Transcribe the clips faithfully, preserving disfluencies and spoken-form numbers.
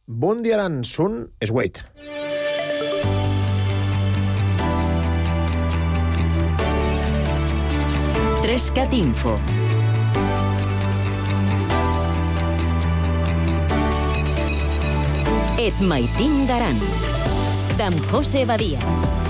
Bon dia, Aran, són es Wait. Trescat Info. Et maitin d'Aran, d'en José Badia.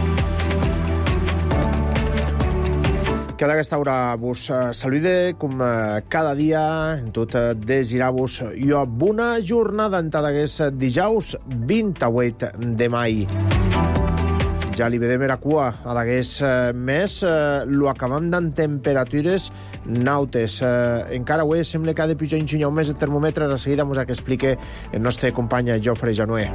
Cada aquesta hora vos salude, com cada dia, en tot desirau-vos jo bona jornada en tadagués dijous vint-i-vuit de mai. Ja li vedem era cua a d'agués mes, lo acabam d'en temperatures nautes. Encara avui sembla que ha de pujar un més el termòmetre, a seguida mos que explique el nostre company Jofre Januer.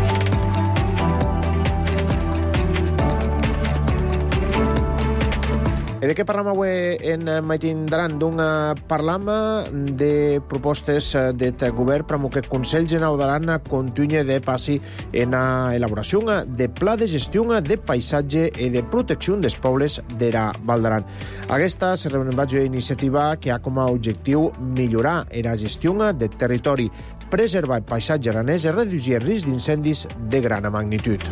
I de què parlam avui en Maitin d'Aran? Doncs parlam de propostes del govern per que el Consell Generau d'Aran continue de passi en l'elaboració de pla de gestió de paisatge i de protecció dels pobles d'era Val d'Aran. Aquesta se reuneix una iniciativa que ha com a objectiu millorar la gestió del territori, preservar el paisatge aranès i reduir el risc d'incendis de gran magnitud.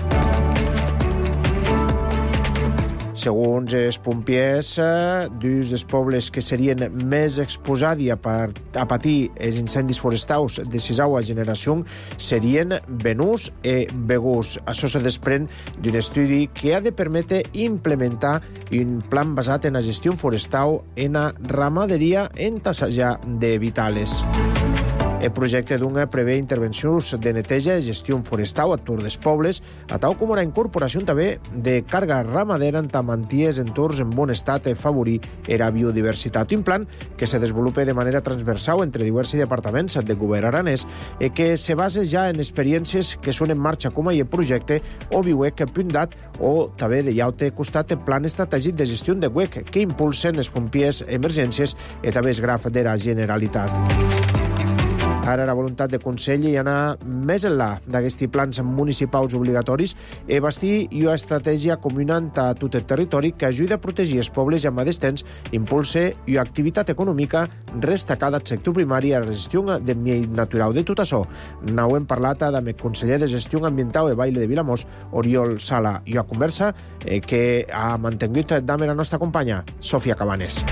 Segons els pompiers, dos dels pobles que serien més exposats a patir els incendis forestals de sisena generació serien Benús i Begús. Això se desprèn d'un estudi que ha de permetre implementar un plan basat en la gestió forestal en la ramaderia en tassejar d'evitales. El projecte d'una prevé intervencions de neteja i gestió forestal a tour dels pobles, a tal com la incorporació també de càrrega ramadera en tamanties entorns en bon estat i favorir la biodiversitat. Un plan que se desenvolupa de manera transversal entre diversos departaments del govern aranès i que se basa ja en experiències que són en marxa com a projecte o viuec pundat o també de llaute costat el plan estratègic de gestió de U E C que impulsen els pompiers emergències i també el graf de la Generalitat. Ara la voluntat del Consell hi anar més enllà d'aquests plans municipals obligatoris i bastir una estratègia combinant a tot el territori que ajuda a protegir els pobles i al mateix temps impulse una activitat econòmica destacada al sector primari a la gestió del medi natural. De tot això n'ho hem parlat amb el conseller de Gestió Ambiental i Baile de Vilamós, Oriol Sala, i una conversa que ha mantingut amb la nostra companya, Sofia Cabanes.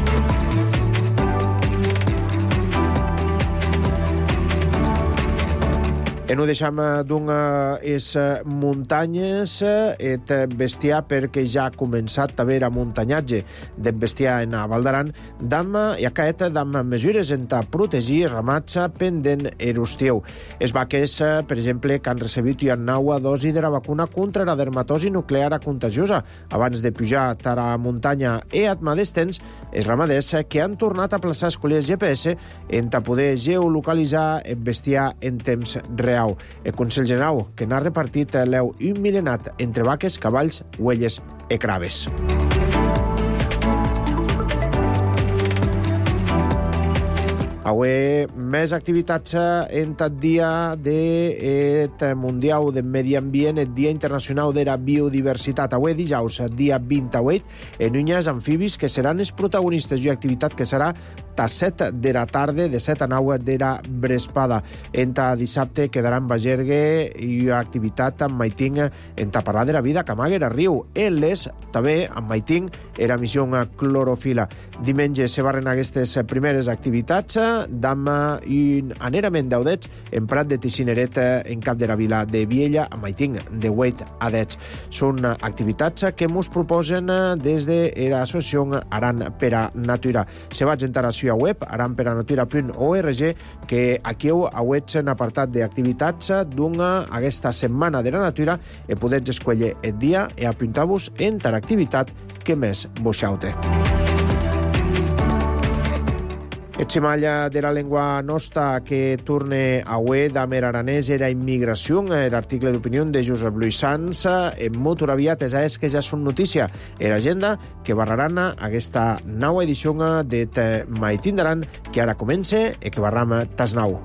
E no deixam d'una les muntanyes, et bestiar perquè ja ha començat a haver muntanyatge del bestiar en Val d'Aran, dam i aquest dam mesures en ta protegir ramats pendent erostiu. Els vaques, per exemple, que han recebit una nova dosi de la vacuna contra la dermatosi nuclear contagiosa abans de pujar a la muntanya i al mateix temps els ramaders que han tornat a plaçar escolers G P S en ta poder geolocalitzar el bestiar en temps real. El Consell Generau, que n'ha repartit l'eu un milenat entre vaques, cavalls, ovelles i craves. Avui més activitats en el dia del Mundial de Medi Ambient, el Dia Internacional de la Biodiversitat. Avui dijous, dia vint-i-vuit, en unes amfibis que seran els protagonistes i activitat que serà a set de la tarda, de set a nou de la vesprada. En ta dissabte quedarà en Bagergue i activitat amb Maiting en ta parlar de la vida que amaga a riu. En les, també, amb Maiting, era missió clorofila. Diumenge se barren aquestes primeres activitats d'am un anerament d'audets en Prat de Tixineret en cap de la vila de Viella, amb Maiting de vuit a deu. Són activitats que ens proposen des de l'associació Aran per a Natura. Se va entrar a la web aranperanatura punt org que aquí heu en apartat d'activitats d'una aquesta setmana de la natura i podeu escollir el dia i apuntar-vos en tal activitat que més vos xaute. Etximalla de la llengua nostra que torne avui d'Amer Aranès era immigració, l'article d'opinió de Josep Lluís Sans, en molt aviat és que ja són notícia. Era agenda que barraran aquesta nova edició de Maitin d'Aran, que ara comença i que barram tas nou.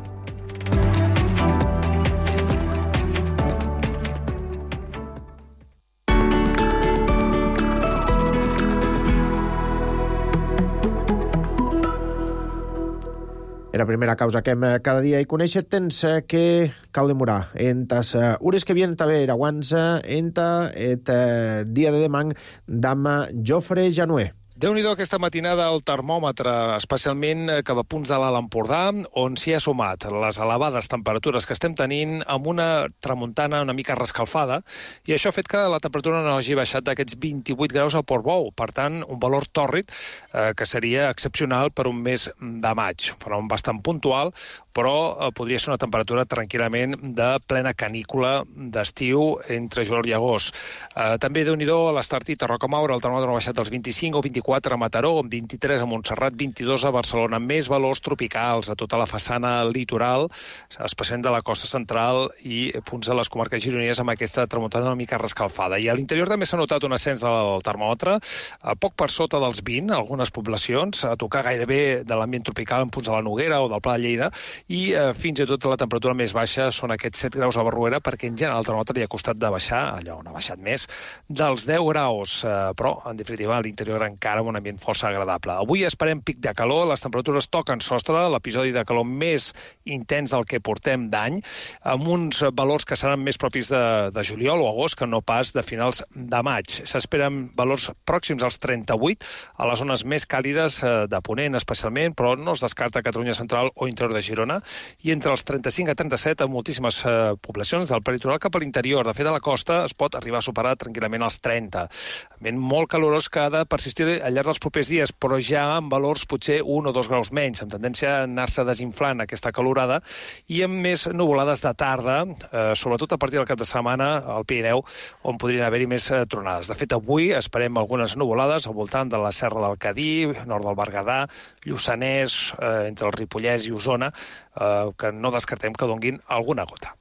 En la primera causa que hem cada dia i conèixer tens que cal demorar. En tas ures que vienen també aguants en et dia de demà d'ama Jofre Januer. Déu-n'hi-do aquesta matinada al termòmetre, especialment cap a punts de l'Alt Empordà, on s'hi ha sumat les elevades temperatures que estem tenint amb una tramuntana una mica rescalfada, i això ha fet que la temperatura no hagi baixat d'aquests vint-i-vuit graus a Portbou. Per tant, un valor tòrrid eh, que seria excepcional per un mes de maig. Un fenomen bastant puntual, però eh, podria ser una temperatura tranquil·lament de plena canícula d'estiu entre juliol i agost. Eh, també, Déu-n'hi-do, a l'Estartit, a Rocamaura, el termòmetre ha baixat dels vint-i-cinc o vint-i-quatre a Mataró, vint-i-tres a Montserrat, vint-i-dos a Barcelona, més valors tropicals a tota la façana litoral, especialment de la costa central i punts de les comarques gironines amb aquesta tramuntana una mica rescalfada. I a l'interior també s'ha notat un ascens del termòmetre, a poc per sota dels vint, algunes poblacions, a tocar gairebé de l'ambient tropical en punts de la Noguera o del Pla de Lleida, i eh, fins i tot la temperatura més baixa són aquests set graus a Barruera, perquè en general el termòmetre li ha costat de baixar, allà on ha baixat més, dels deu graus, eh, però en definitiva a l'interior encara amb un ambient força agradable. Avui esperem pic de calor, les temperatures toquen sostre, l'episodi de calor més intens del que portem d'any, amb uns valors que seran més propis de, de juliol o agost que no pas de finals de maig. S'esperen valors pròxims als trenta-vuit, a les zones més càlides de Ponent especialment, però no es descarta Catalunya Central o interior de Girona, i entre els trenta-cinc a trenta-set a moltíssimes eh, poblacions del peritoral cap a l'interior. De fet, a la costa es pot arribar a superar tranquil·lament els trenta. Ambient molt calorós que ha de persistir al llarg dels propers dies, però ja amb valors potser un o dos graus menys, amb tendència a anar-se desinflant aquesta calorada, i amb més nuvolades de tarda, eh, sobretot a partir del cap de setmana al Pirineu, on podrien haver-hi més eh, tronades. De fet, avui esperem algunes nuvolades al voltant de la Serra del Cadí, nord del Berguedà, Lluçanès, eh, entre el Ripollès i Osona, eh, que no descartem que donguin alguna gota.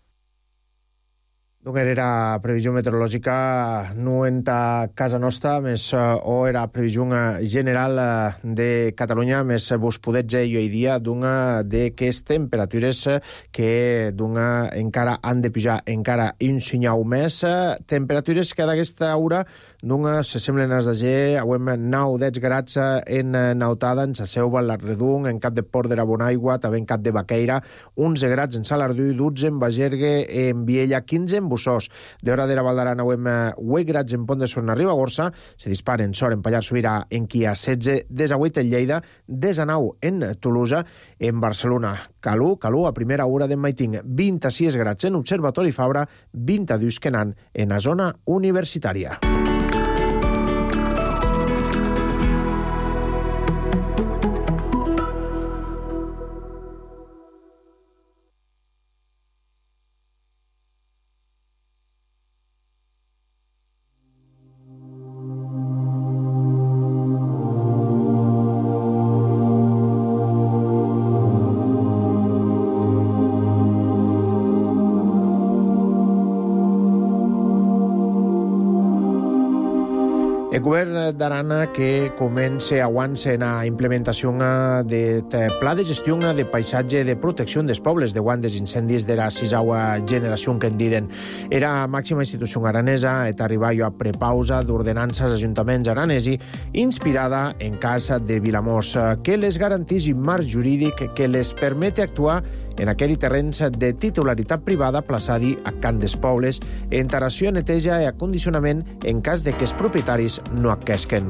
Donc era previsió meteorològica no en ta casa nostra, més uh, o era previsió general uh, de Catalunya, més vos podets jo i dia d'una d'aquestes temperatures que d'una encara han de pujar encara un senyal més. Uh, temperatures que d'aquesta hora d'una se semblen as d'ager, avem nou deu grads en Nautada, en Saseuva, en l'Arredung, en Cap de Port de la Bonaigua, també en Cap de Baqueira, onze grads en Salardú, dotze en Bagergue, en Viella, quinze en Bussós. D'hora de la Val d'Aran avem vuit grads en Pont de Suert a Ribagorça, se disparen Sort en Pallars Sobirà, en Quia setze, des a vuit en Lleida, des a nou en Tolosa, en Barcelona. Calú, calú a primera hora d'en Maiting, vint-i-sis grads en Observatori Fabra, vint-i-dos que n'han en la zona universitària. El govern d'Aran que comença abans en la implementació de pla de gestió de paisatge de protecció dels pobles davant dels incendis de la sisena generació que en diden. Era màxima institució aranesa et arribar a prepausa d'ordenances ajuntaments aranesi inspirada en casa de Vilamós, que les garantís un marc jurídic que les permete actuar en aquells terrenys de titularitat privada plaçadi a Can dels Pobles, en taració, neteja i acondicionament en cas de que els propietaris no aquesquen.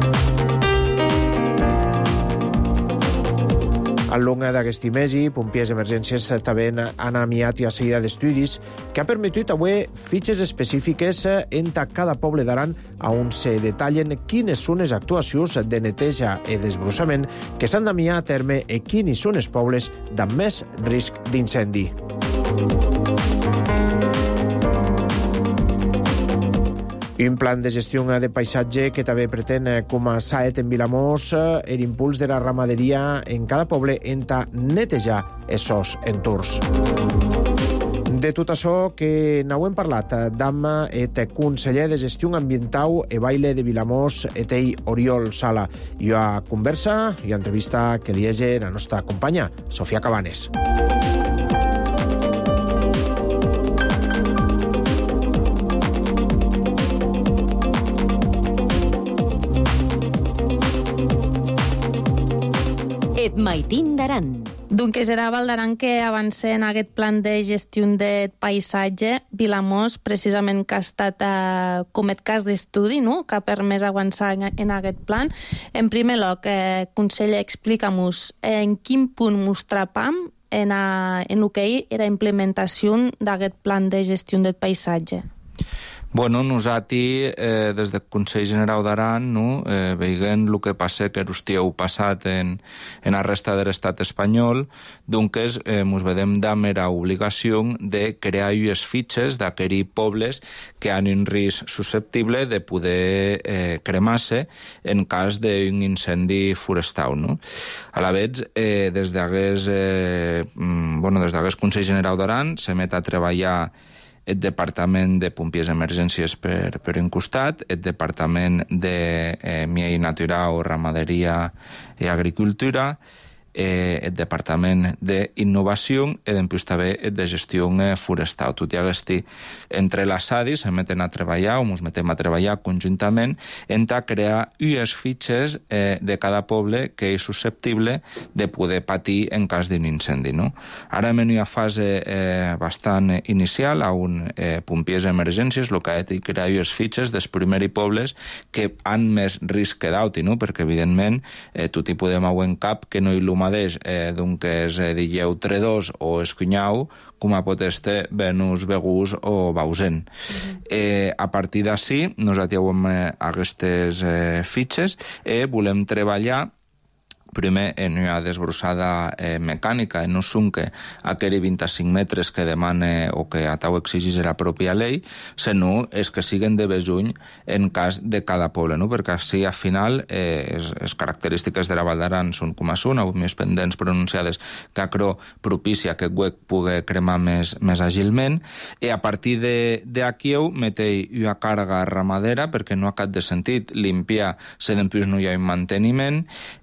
Al long d'aquest mes, pompiers d'emergències també han enviat a seguida d'estudis que ha permetit avui fitxes específiques en cada poble d'Aran on se detallen quines són les actuacions de neteja i desbrossament que s'han d'enviar a terme i quins són els pobles amb més risc d'incendi. Un plan de gestió de paisatge que també pretén, com a Saet en Vilamós, l'impuls de la ramaderia en cada poble enta netejar essos entorns. De tot això que n'hem parlat amb el conseller de Gestió Ambiental i Baile de Vilamós, Etei Oriol Sala. I a conversa i a entrevista que li hagi la nostra companya, Sofia Cabanes. Et Maitín d'Aran. Doncs era Val d'Aran que avancé en aquest plan de gestió de paisatge. Vilamòs, precisament, que ha estat eh, com et cas d'estudi, no?, que ha permès avançar en, en aquest plan. En primer lloc, eh, conseller, explica-mos en quin punt mos trapam en, a, en el que era implementació d'aquest plan de gestió del paisatge. Bueno, nosaltres, eh, des del Consell Generau d'Aran, no, eh, veient el que passa que heu passat en, en la resta de l'estat espanyol, doncs eh, mos vedem d'amera mera obligació de crear ues fitxes d'aquells pobles que han un risc susceptible de poder eh, cremar-se en cas d'un incendi forestal, no? A la vegada, eh, des d'aquest eh, bueno, des d'aquest Consell Generau d'Aran se met a treballar el Departament de Pompiers Emergències per, per un costat, el Departament de eh, Miei Natural, Ramaderia i Agricultura, eh, el Departament d'Innovació i després també el de Gestió Forestal. Tot i aquest entre les A D I se meten a treballar o ens metem a treballar conjuntament en crear ues fitxes eh, de cada poble que és susceptible de poder patir en cas d'un incendi, no? Ara hem en una fase eh, bastant inicial on eh, Pompiers Emergències el que ha de crear ues fitxes dels primers pobles que han més risc que d'altres, no? Perquè evidentment eh, tot hi podem avoir en cap que no hi l'humà mateix, eh, doncs és eh, Dilleu Tredós o Escunyau, com a pot este Venus, Begús o Bausen. Mm-hmm. eh, a partir d'ací, nosaltres hem eh, aquestes eh, fitxes i eh, volem treballar primer en una desbrossada eh, mecànica, en un sunque aquells vint-i-cinc metres que demana o que atau exigís la pròpia llei, sinó és que siguen de bejuny en cas de cada poble, no? Perquè així al final eh, les, les característiques de la Val d'Aran són com a són, amb més pendents pronunciades que acro propicia que el huec pugui cremar més, més àgilment, i a partir d'aquí metei una càrrega ramadera perquè no ha cap de sentit limpiar si després no hi ha un manteniment,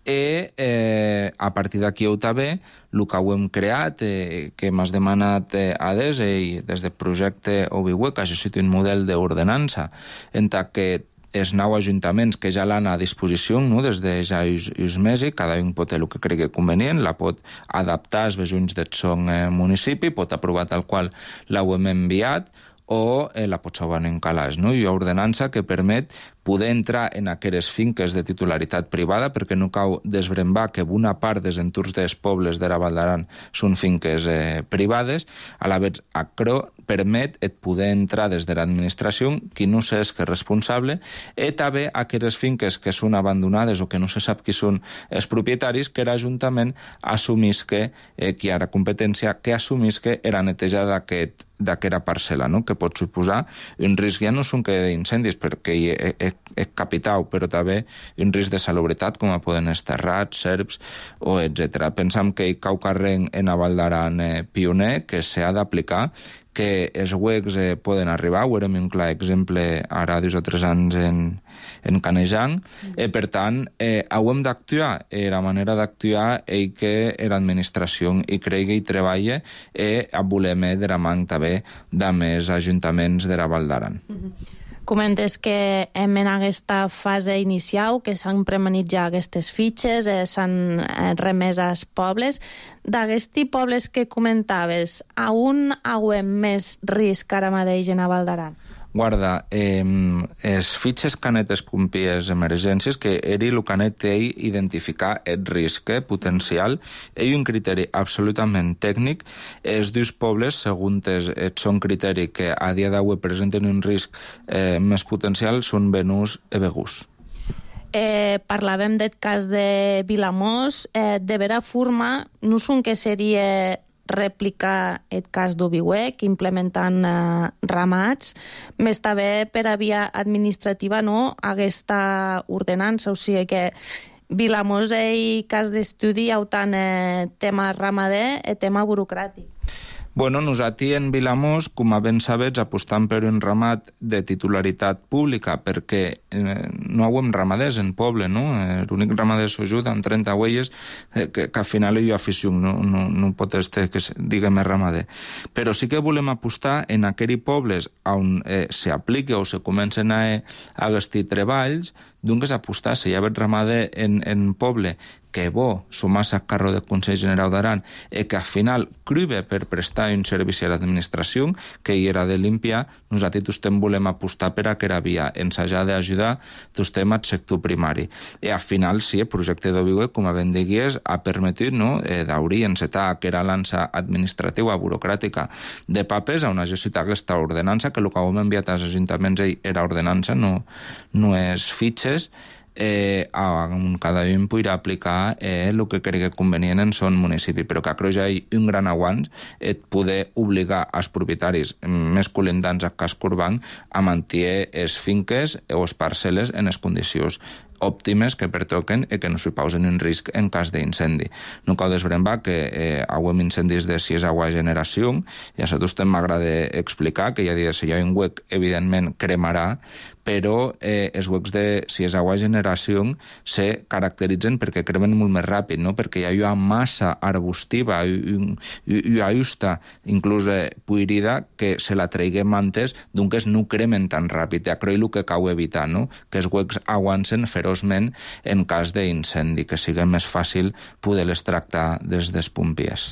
i Eh, a partir d'aquí ho també el que ho hem creat, eh, que m'has demanat eh, a des i des del projecte ObiWec, això és un model d'ordenança en que els nou ajuntaments que ja l'han a disposició, no?, des de ja uns mesos, cada un pot el que cregui convenient, la pot adaptar als besonys del son eh, municipi, pot aprovar tal qual la ho hem enviat, o eh, la pot salvar en un calaix, no? Hi ha ordenança que permet poder entrar en aquelles finques de titularitat privada, perquè no cal desbrembar que una part dels entorns dels pobles de la Val d'Aran són finques eh, privades, a la vegada acro permet et poder entrar des de l'administració, qui no sé és que és responsable, i també aquelles finques que són abandonades o que no se sap qui són els propietaris, que l'Ajuntament assumís que, eh, qui ha la competència, que assumís que era netejada d'aquest d'aquesta parcel·la, no?, que pot suposar un risc, ja no són que d'incendis, perquè és capital, però també un risc de salubritat, com poden estar rats, serps, o etcètera. Pensam que hi cau carrer en la Val d'Aran eh, pioner, que s'ha d'aplicar, que els huecs eh, poden arribar, ho érem un clar exemple ara dos o tres anys en, en Canejan, mm. eh, per tant, eh, hem d'actuar, eh, la manera d'actuar és que l'administració hi cregui i treballe, eh, volem de la man també de més ajuntaments de la Val d'Aran. Mm-hmm. Comentes que hem en aquesta fase inicial, que s'han premanit ja aquestes fitxes, eh, s'han eh, remès als pobles. D'aquests pobles que comentaves, a on hauem més risc ara mateix en la Val d'Aran? Guarda, eh, els fitxes canetes pompiers emergències, que eri el canet ell identificar el risc eh, potencial, és un criteri absolutament tècnic. Els dos pobles, segons el son criteri que a dia d'avui presenten un risc eh, més potencial, són Venus i Begús. Eh, parlàvem del cas de Vilamòs. Eh, de vera forma, no són que seria replicar el cas d'ObiWec, implementant eh, ramats, més també per a via administrativa, no?, aquesta ordenança. O sigui que Vilamòs és cas d'estudi tant eh, tema ramader i tema burocràtic. Bueno, nosaltres en Vilamòs, com a ben sabets, apostam per un ramat de titularitat pública, perquè eh, no hauem ramaders en poble, no? Eh, l'únic ramader s'ajuda amb trenta huelles, eh, que, que al final hi ha afició, no, no, no pot estar que diga més ramader. Però sí que volem apostar en aquells pobles on eh, s'apliqui o se comencen a, a gastir treballs Doncs apostar, si hi ha bet ramada en, en poble que bo sumar-se al carro del Consell General d'Aran i que al final cribe per prestar un servici a l'administració, que hi era de limpiar, nosaltres estem volem apostar per a que era via ens hagi d'ajudar estem al sector primari. I al final, sí, el projecte d'Oviwe, com a ben digués, ha permetit no, eh, d'obrir, encetar que era l'ansa administrativa, burocràtica de papes a una gestió aquesta ordenança, que el que hem enviat als ajuntaments era ordenança, no, no és fitxes, eh, a cada un podrà aplicar eh, el que cregui convenient en son municipi, però que crec que hi ha un gran aguant et poder obligar als propietaris més colindants a casc urbanc a mantenir les finques o les parcel·les en les condicions òptimes que pertoquen i que no suposen un risc en cas d'incendi. No cal desbrembar que eh, hauem incendis de si és agua generació, i a nosaltres també m'agrada explicar que ja dir, si hi ha un huec, evidentment cremarà, però eh, els huecs de si és agua generació se caracteritzen perquè cremen molt més ràpid, no? Perquè hi ha una massa arbustiva i una justa, inclús eh, puirida, que se la traiguem antes, doncs no cremen tan ràpid. Ja crec el que cal evitar, no? Que els huecs aguancen feroçment en cas d'incendi, que sigui més fàcil poder-les tractar des dels pompiers.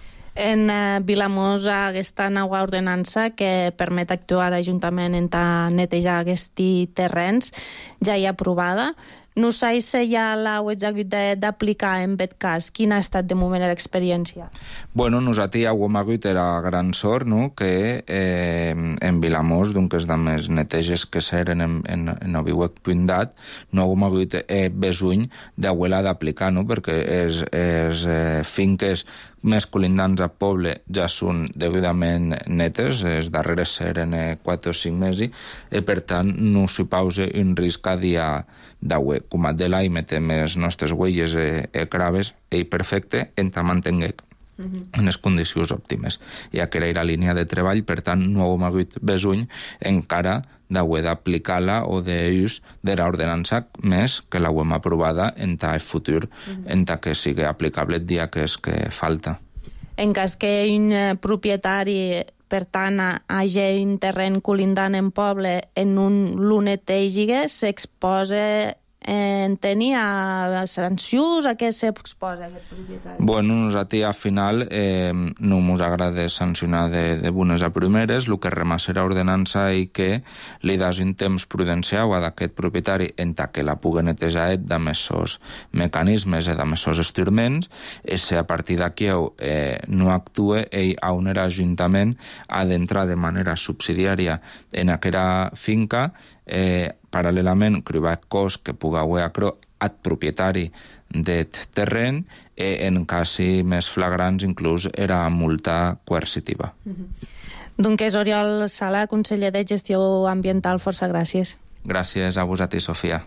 En eh, Vilamós aquesta nova ordenança que permet actuar l'Ajuntament en netejar aquests terrenys ja hi ha aprovada. No sé si ja l'heu hagut d'aplicar en aquest cas. Quina ha estat de moment l'experiència? Bueno, nosaltres ja ho hem hagut, era gran sort, no? Que eh, en Vilamós, doncs, de més neteges que s'eren en, en, en Oviwec Pindat, no hem hagut eh, besuny d'haver-la d'aplicar, no? Perquè les eh, finques més colindants al poble ja són degudament netes, les darreres eren eh, quatre o cinc mesos, i per tant no suposa un risc a dia d'agua. Com a de l'any metem les nostres huelles i eh, craves, i perfecte, en tant mantenguec en les condicions òptimes. I que era la línia de treball, per tant no hem hagut besuny encara d'haver d'aplicar-la o d'ús de l'ordenança més que l'hem aprovada en el futur, en que sigui aplicable el dia que és que falta. En cas que un propietari, per tant, hagi un terreny colindant en poble en un lunetegi, s'exposa en tenir a sancions, a què s'exposa aquest propietari? Bueno, nosaltres al final eh, no ens agrada sancionar de, de bones a primeres, el que remassa era ordenança i que li das un temps prudencial a d'aquest propietari en que la pugui netejar de més sos mecanismes i de més sos estirments, i si a partir d'aquí eh, no actua, ell a un ajuntament ha d'entrar de manera subsidiària en aquella finca, eh, paral·lelament cribar cost que pugui haver al propietari del terreny, i en casos més flagrants inclús era multa coercitiva. Mm-hmm. Doncs Oriol Sala, conseller de Gestió Ambiental, força gràcies. Gràcies a vosaltres, Sofia.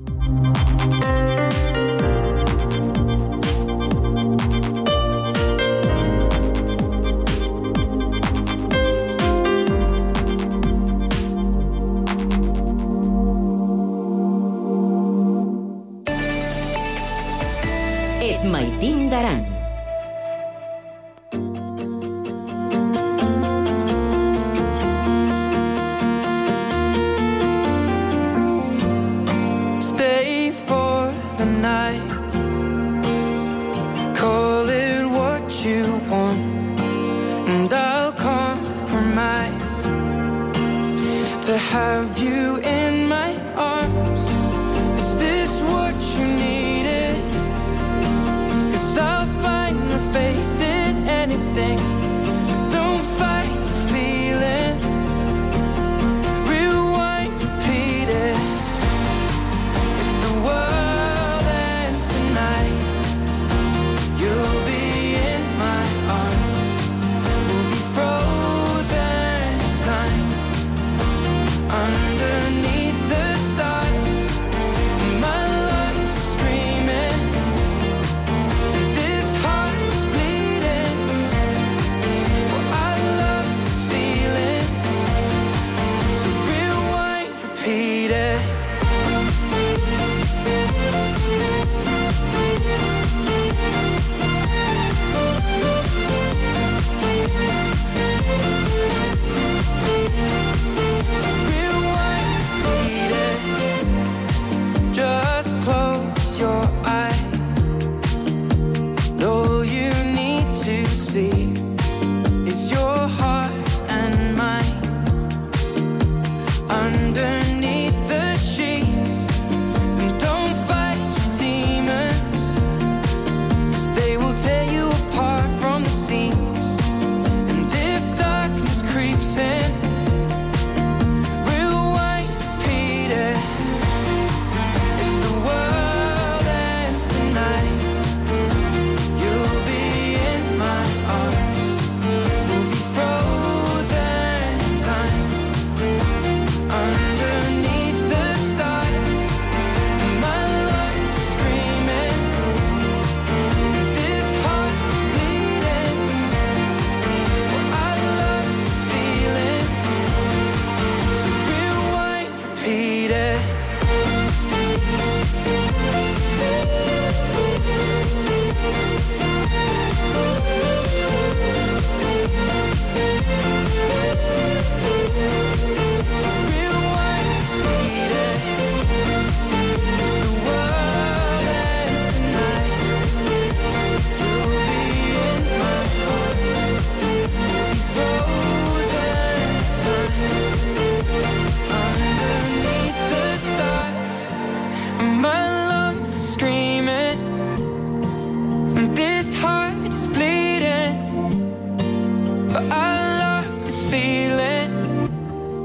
Et Maitín d'Aran. Stay for the night. Call it what you want, and I'll compromise to have you in my arms. Is this what you needed? I'll find my faith in anything. Don't fight the feeling. Rewind, repeat it. If the world ends tonight, you'll be in my arms. We'll be frozen in time underneath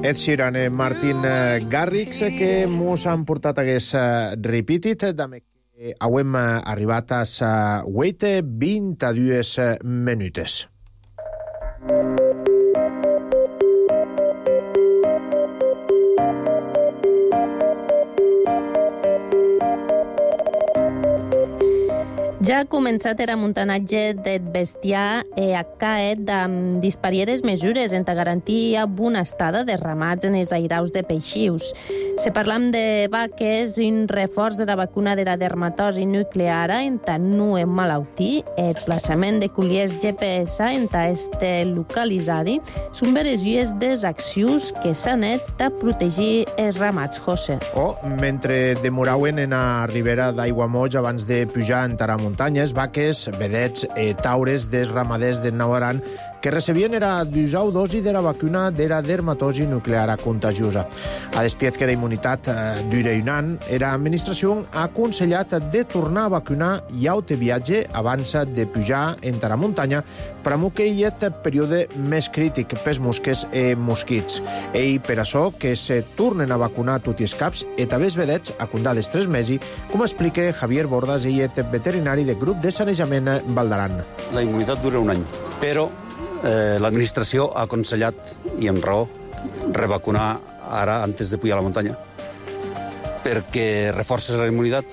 Ed Sheeran e Martin Garrix que mos han portat hagués repetit dame que hauem arribat a sa vuit vint-i-dues minutes. Ja ha començat era muntanatge del bestiar e a caet amb disparieres mesures en ta garantir bona estada de ramats en els airaus de peixius. Se parlam de vaques, un reforç de la vacuna de la dermatosi nucleara en ta nu en malautí, el plaçament de culiers G P S en ta este localitzadi, són veresies des accions que s'han net a protegir els ramats, José. O, mentre demorauen en a ribera d'Aiguamoig abans de pujar en Taramont, muntanyes, vaques, vedets e taures dels ramaders de Nau Aran que recebien era dusau dosi de la vacuna de la dermatosi nucleara contagiosa. A despiet que la immunitat eh, dura un any, era administració ha aconsellat de tornar a vacunar i aute viatge abans de pujar en la muntanya per a que hi ha període més crític pels mosques e mosquits. Ell, per això, que se tornen a vacunar tots els caps i també els vedets a condades tres mesos, com explica Javier Bordas, ell és veterinari del grup de sanejament Valdaran. La immunitat dura un any, però eh, l'administració ha aconsellat, i amb raó, revacunar ara antes de pujar a la muntanya, perquè reforces la immunitat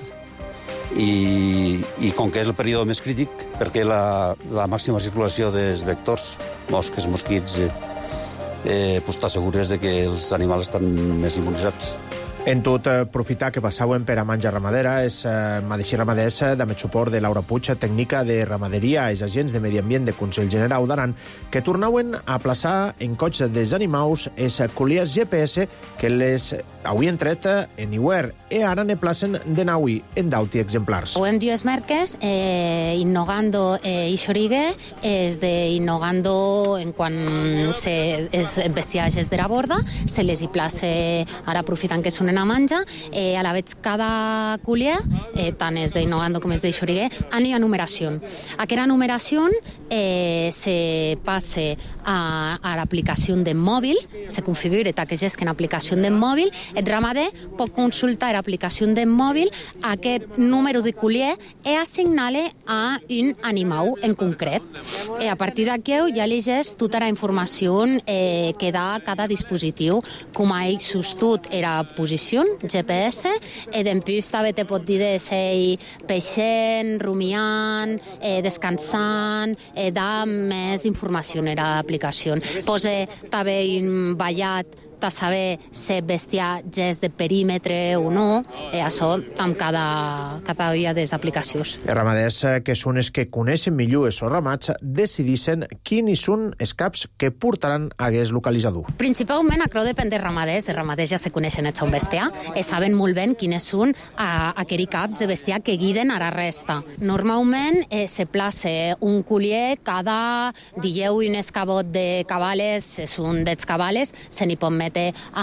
i, i com que és el període més crític, perquè la, la màxima circulació dels vectors, mosques, mosquits, eh, eh, pues t'assegures de que els animals estan més immunitzats. En tot, eh, aprofitar que passaven per a Manja Ramadera, és eh, Madeixí Ramaders, de suport de Laura Puig, tècnica de ramaderia, els agents de Medi Ambient de Consell General d'Aran, que tornaven a plaçar en cotxe dels animals els colliers G P S que les havien tret en Iwer e ara ne placen de naui en dauti exemplars. Ho hem dues marques, eh, Innogando eh, i Xorigue, és de Innogando en quan se, és bestiatges de la borda, se les hi place, ara aprofitant que són a manja, eh, a la vez cada culier, eh, tant és d'Innogando com és de Xorigue, han una numeració. Aquesta numeració eh, se passe a, a l'aplicació de mòbil, se configura que és en aplicació de mòbil, el ramader pot consultar l'aplicació de mòbil aquest número de culier i assignar-le a un animal en concret. I a partir d'aquí ja llegeix tota la informació eh, que da cada dispositiu, com ha sostut era posició G P S, i d'empús també te pot dir de ser peixent, rumiant, eh, descansant, eh, da més informació en l'aplicació. Posa també un ballat a saber si bestiar ja és de perímetre o no, i això amb cada, cada dia de les aplicacions. Els ramaders, que són els que coneixen millor els ramats, decidissin quins són els caps que portaran a aquest localitzador. Principalment, això depèn dels ramaders. Els ramaders ja se coneixen el seu bestiar i saben molt bé quines són aquells caps de bestiar que guiden a la resta. Normalment eh, se place un collier cada dieu un escabot de cabales, són dels cabales, se n'hi pot metre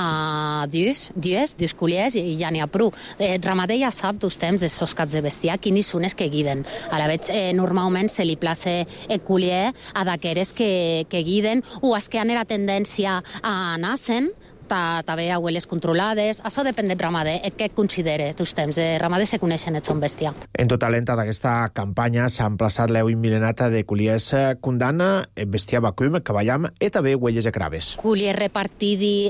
a dies, dies, dies colliers i ja n'hi ha prou. El ramader ja sap dels temps dels seus caps de bestiar quins són els que guiden. A la vegada, eh, normalment se li place el collier a d'aqueres que, que guiden o els que han la tendència a anar-se'n, també a hueles controlades. Això depèn del ramader, què considera els temps. Els ramaders se coneixen el seu bestiar. En total, en d'aquesta campanya s'ha emplaçat l'eu immilenata de colliers condana, bestiar vacum, cavallam i també huelles de craves. Colliers repartidi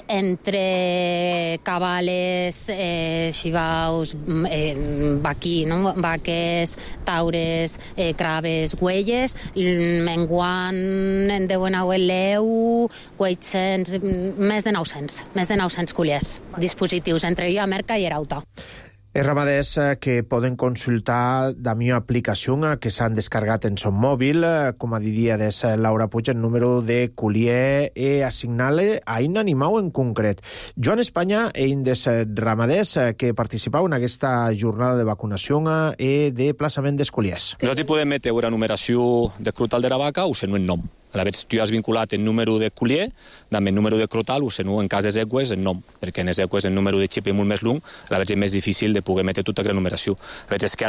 entre cabales, eh, xivaus, eh, vaquí, no? Vaques, taures, eh, craves, huelles, menguant en deuen haver l'eu, vuit-cents, més de nou-cents. Més de nou-cents colliers, dispositius entre Via Merca i Erauta. Els ramaders que poden consultar la meva aplicació que s'han descarregat en son mòbil, com a diria des Laura Puig, el número de collier i assignar-le a un animal en concret. Joan Espanya és un dels ramaders que participau en aquesta jornada de vacunació i de plaçament dels colliers. Nosaltres podem metre una numeració de crotal de la vaca o se no en nom. A la vegada, tu has vinculat el número de collier, també el número de crotal, o se no, en cas d'eqües, en nom, perquè en les eqües el número de xip és molt més long, a la vegada és més difícil de poder metre tota la numeració. A la vegada, és que en nom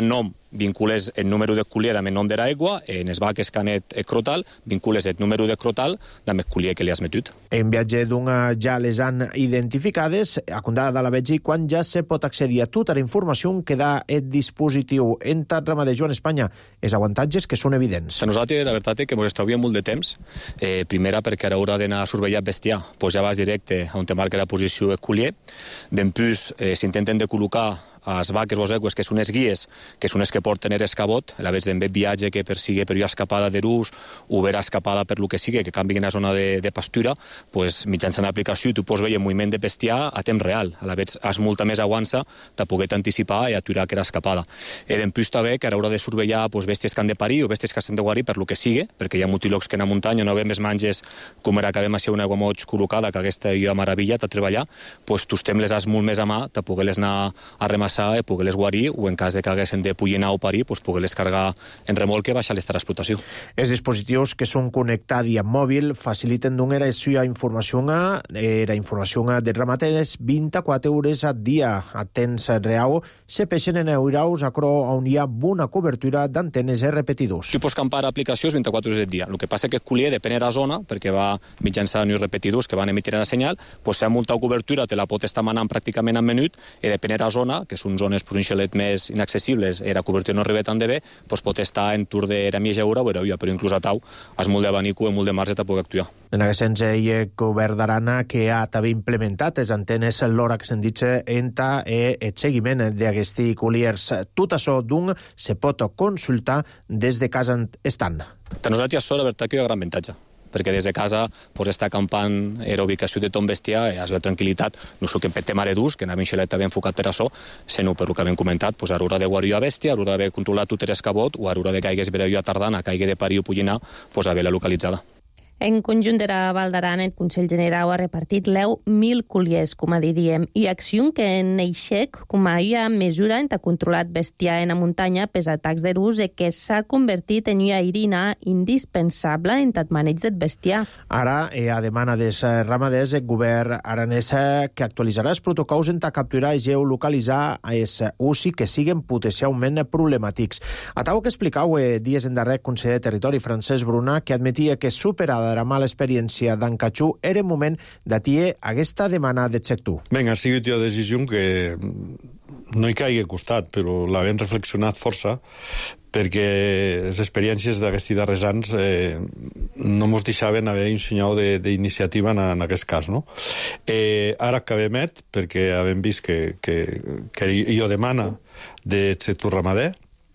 vincules el número de culier amb el nom de l'aigua, en es vaques canet el crotal, vincules el número de crotal amb el culier que li has metut. En viatge d'una ja les han identificades, a Condada de la Betge, quan ja se pot accedir a tota la informació que da el dispositiu. En tant, ramader Joan Espanya, els avantatges que són evidents. A nosaltres, la veritat és que ens estalvia molt de temps. Eh, primera, perquè a l'hora d'anar a surveillar bestiar, pues ja vas directe on te marca la posició el culier. D'empús, eh, s'intenten de col·locar les vaques o aigües, que són les guies, que són les que porten l'escabot, a la vegada en viatge que per sigui per una escapada de rus o vera escapada per lo que sigui, que canviïn a zona de, de pastura, pues, mitjançant l'aplicació tu pots veure el moviment de bestiar a temps real. A la vegada has molta més aguança de poder anticipar i aturar que era escapada. I d'empús també que a l'hora de surveillar pues, bèsties que han de parir o bèsties que s'han de guarir per lo que sigui, perquè hi ha multilocs que en la muntanya no veiem més manges com era que vam a ser una aigua moig col·locada, que aquesta hi ha meravella a treballar, pues, tus temps les has molt més a mà de poder-les anar a remassar i poder-les guarir, o en cas de que haguessin de pullinar o parir, pues, poder-les cargar en remolque i baixar l'estat d'explotació. Els dispositius que són connectats i amb mòbil faciliten donar la informació a la informació de ramateres vint-i-quatre hores al dia. A temps real, se peixen en euraus a cro on hi ha bona cobertura d'antenes i repetidors. Tu pots campar aplicacions vint-i-quatre hores al dia. El que passa que el culier depèn de la zona, perquè va mitjançant uns repetidors que van emitir la senyal, pues, si hi ha molta cobertura te la pot estar manant pràcticament en minut, i depèn de la zona, que són zones per un xalet més inaccessibles, i la cobertura no arriba tan de bé, pues, pot estar en tur de la mitja hora o era però inclús a tau has molt d'abanico i molt de marge de poder actuar. En aquest sens, el govern d'Arana que ha també implementat les antenes l'hora que se'n dit enta el seguiment d'aquests culiers. Tot això, doncs, se pot consultar des de casa estant. Per nosaltres això, la veritat, que hi ha gran avantatge, perquè des de casa pues, està acampant la ubicació de ton bestiar i has de tranquil·litat, no sé que en pet mare d'ús, que anava en xalet ben enfocat per això, sinó per el que havem comentat, pues, a l'hora de guarir a bèstia, a l'hora d'haver controlat tot l'escabot, o a l'hora de que hagués vera jo a tardana, que hagués de parir o pullinar, pues, haver-la localitzada. En conjunt de la Val d'Aran, el Consell Generau ha repartit l'eu mil culiers, com a diríem, i acció que en Eixec, com a hi ha mesura en controlat bestiar en la muntanya pels atacs de rus i que s'ha convertit en una eina indispensable en tot maneig del bestiar. Ara, eh, a demana dels ramaders, el govern aranès que actualitzarà els protocols en capturar i geolocalitzar els usi que siguen potencialment problemàtics. A tau que explicau eh, dies en darrer conseller de Territori, Francesc Bruna, que admetia que superada la mala experiència d'en Cachú, era moment d'atier aquesta demana del sector. Ben, ha sigut una decisió que no hi caigui costat, però l'havem reflexionat força, perquè les experiències d'aquests darrers anys eh, no ens deixaven haver un senyal d'iniciativa en, en aquest cas. No? Eh, ara acabem, perquè hem vist que, que, que jo demana del sector ramader,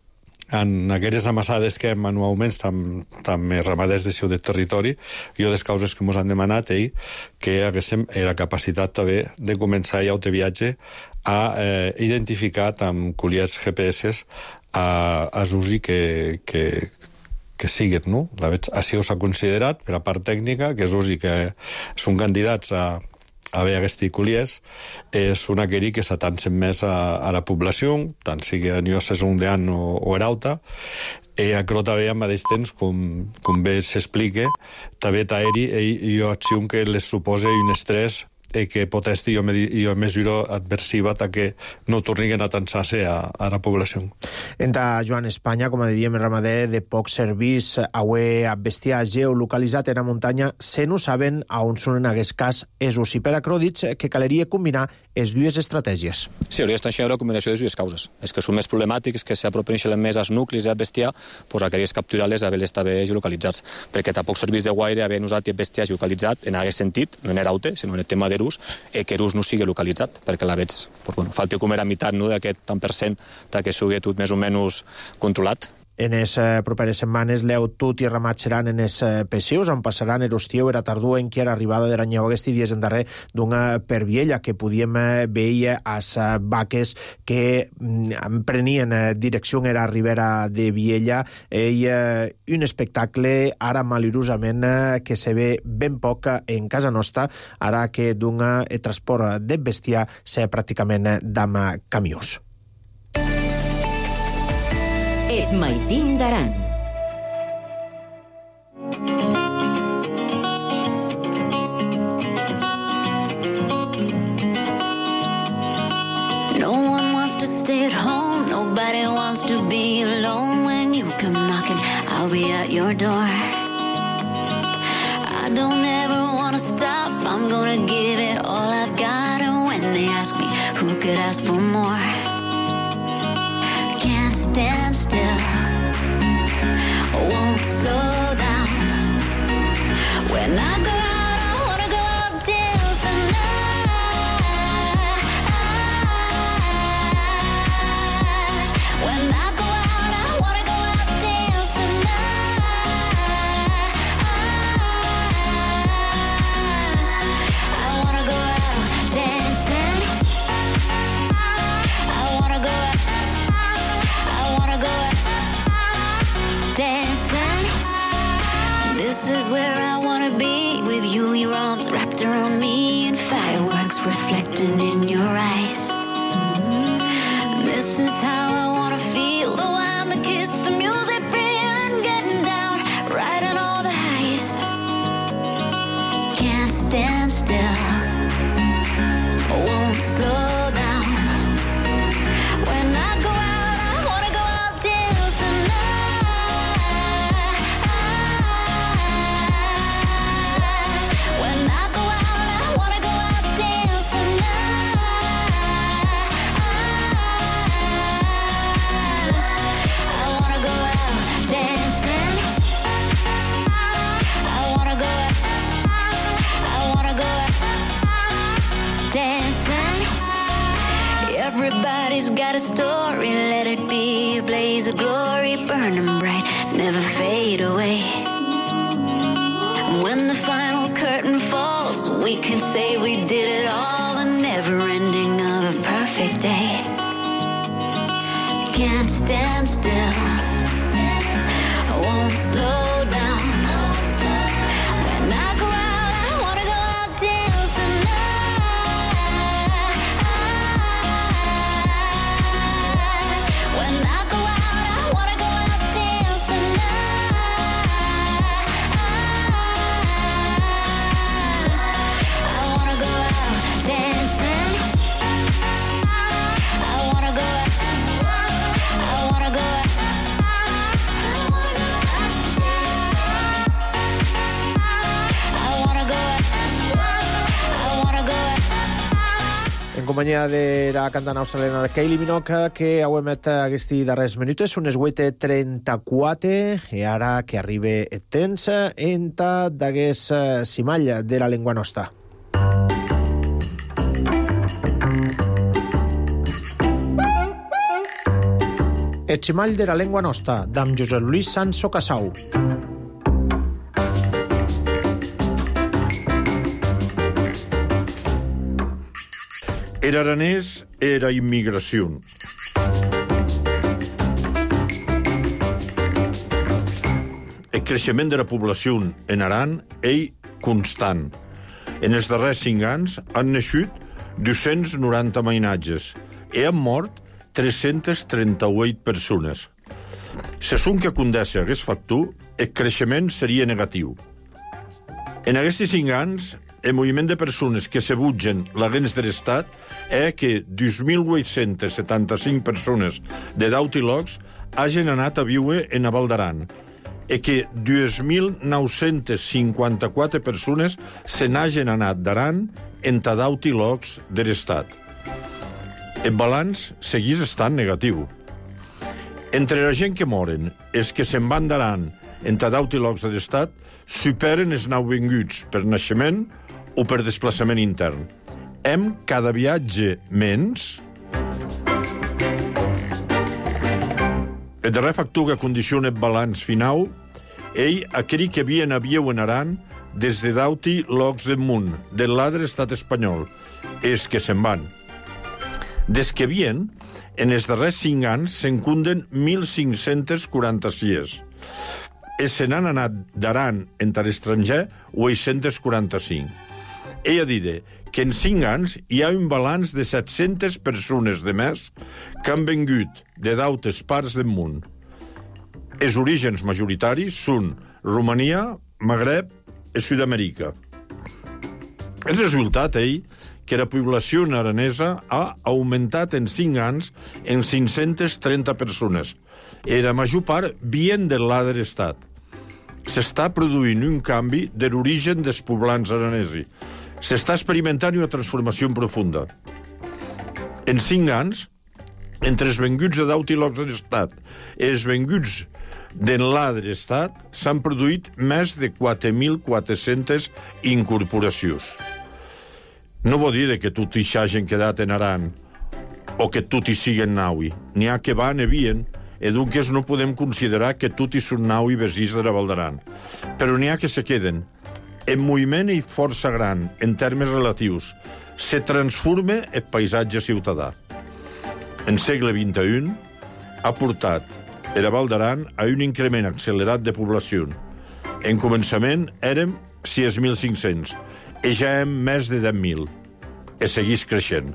en aquelles amassades que hem anualment amb els ramaders de Ciutat Territori, jo des causes que ens han demanat ell que haguéssim la capacitat també de començar ja el viatge a eh, identificar amb culiers G P S a, a usi que, que, que siguen. No? La veig, així s'ha considerat per a part tècnica que és usi que són candidats a a veure aquests culiers, és un aquell que s'atancen més a, a la població, tant sigui a nivell sesondeant o, o erauta, i això també al mateix temps, com, com bé s'explica, també aeri, i jo acció que les suposa un estrès i que pot estar una mesura adversiva que no tornin a tensar-se a, a la població. Enta Joan Espanya, com a diríem, ramader de poc servís, avui a bestiar geolocalitzat en la muntanya, se no saben a on són en aquest cas és o si per acròdits que caleria combinar les dues estratègies. Sí, hauria d'estar en la combinació de dues causes. Els que són més problemàtics, que s'apropen més als nuclis i al bestiar, doncs aquelles capturar-les, haver-les també geolocalitzats. Perquè tampoc serveix de guaire haver nosaltres bestiar geolocalitzat en aquest sentit, no en eraute, sinó en el tema de rus, i que rus no sigui localitzat, perquè la veig, pues, bueno, falta com era meitat no, d'aquest tant per cent que sigui tot més o menys controlat. En les eh, properes setmanes, l'eu tot i ramat seran en els eh, peixeus, on passaran l'estiu era tardor en què era arribada de l'any aquest dies en darrer d'una perviella que podíem eh, veure as eh, vaques que mm, prenien eh, direcció a la ribera de Viella i eh, un espectacle ara malirosament eh, que se ve ben poc en casa nostra, ara que d'un eh, transport de bestiar se pràcticament d'ama camions. Et Maitín d'Aran. No one wants to stay at home, nobody wants to be alone. I'll be at your door. I don't ever want to stop, I'm gonna give it all I've got. And when they ask me who could ask for more, can't stand still, won't slow down. When I go out, I wanna go out dancing. When I go out, I wanna go out dancing. I wanna go out dancing. I wanna go out. I wanna go out dancing. This is where I wanna be with you, your arms wrapped around me, and fireworks reflecting in your eyes. This is how I wanna feel, the wine, the kiss, the music, feeling, getting down, riding all the highs. Can't stand still, won't slow down. When I go out, I wanna go out dancing. When I go out, I wanna go out dancing. I wanna go out dancing. I wanna go out. I wanna go out dancing. Everybody's got a story, let it be a blaze of glory, burning bright, never fade away. And when the final curtain falls, we can say we did it all, the never ending of a perfect day. Can't stand still, I won't slow down. When I go out, I wanna go out dancing. When I go out, I wanna go out dancing. I wanna go out dancing. I wanna go out. I wanna go out. I wanna go out dancing. I wanna go out. I wanna go out. En companyia de la cantant australiana de Kylie Minogue, que heu emet aquests darrers minuts, són les vuit i trenta-quatre, i ara que arriba el temps, enta d'aguest cimall de la llengua nostra. El cimall de la llengua nostra, d'en Josep Lluís Sanso Casau. Er aranès era immigració. El creixement de la població en Aran és constant. En els darrers cinc anys han naixut dos-cents noranta mainatges i han mort tres-centes trenta-vuit persones. Segons que condeix aquest factor, el creixement seria negatiu. En aquests cinc anys, el moviment de persones que se butgen l'agents de l'Estat és que dos mil vuit-cents setanta-cinc persones de Dautilogs hagin anat a viure en Val d'Aran i que dos mil nou-cents cinquanta-quatre persones se n'hagin anat d'Aran en Dautilogs de l'Estat. El balanç segueix estant negatiu. Entre la gent que moren, els que se'n van d'Aran en Dautilogs de l'Estat superen els nouvinguts per naixement o per desplaçament intern. Hem cada viatge menys. El darrer factor que condiciona el balanç final és aquell que havien a viu en Aran des de Dauti Locs del Munt, del l'altre estat espanyol, els que se'n van. Des que havien, en els darrers cinc anys se'n cunden mil cinc-cents quaranta-sis. I se n'han anat d'Aran en l'estranger vuit-cents quaranta-cinc. Ella dit que en cinc anys hi ha un balanç de set-centes persones de més que han vengut de d'altres parts del món. Els orígens majoritaris són Romania, Magreb i Sud-amèrica. El resultat és que la població aranesa ha augmentat en cinc anys en cinc-centes trenta persones, en la major part vien de l'altre estat. S'està produint un canvi de l'origen dels poblants aranesi. S'està experimentant una transformació profunda. En cinc anys, entre els venguts de d'auti llocs de l'estat i els venguts de l'altre estat, s'han produït més de quatre mil quatre-centes incorporacions. No vol dir que tot i s'hagin quedat en Aran o que tot hi siguen naui. N'hi ha que van i vien, i doncs no podem considerar que tot hi són naui vesís de la Val d'Aran. Però n'hi ha que se queden. En moviment i força gran, en termes relatius, se transforma el paisatge ciutadà. En segle vint-i-un ha portat la Val d'Aran a un increment accelerat de població. En començament érem sis mil cinc-cents i ja hem més de deu mil. I segueix creixent.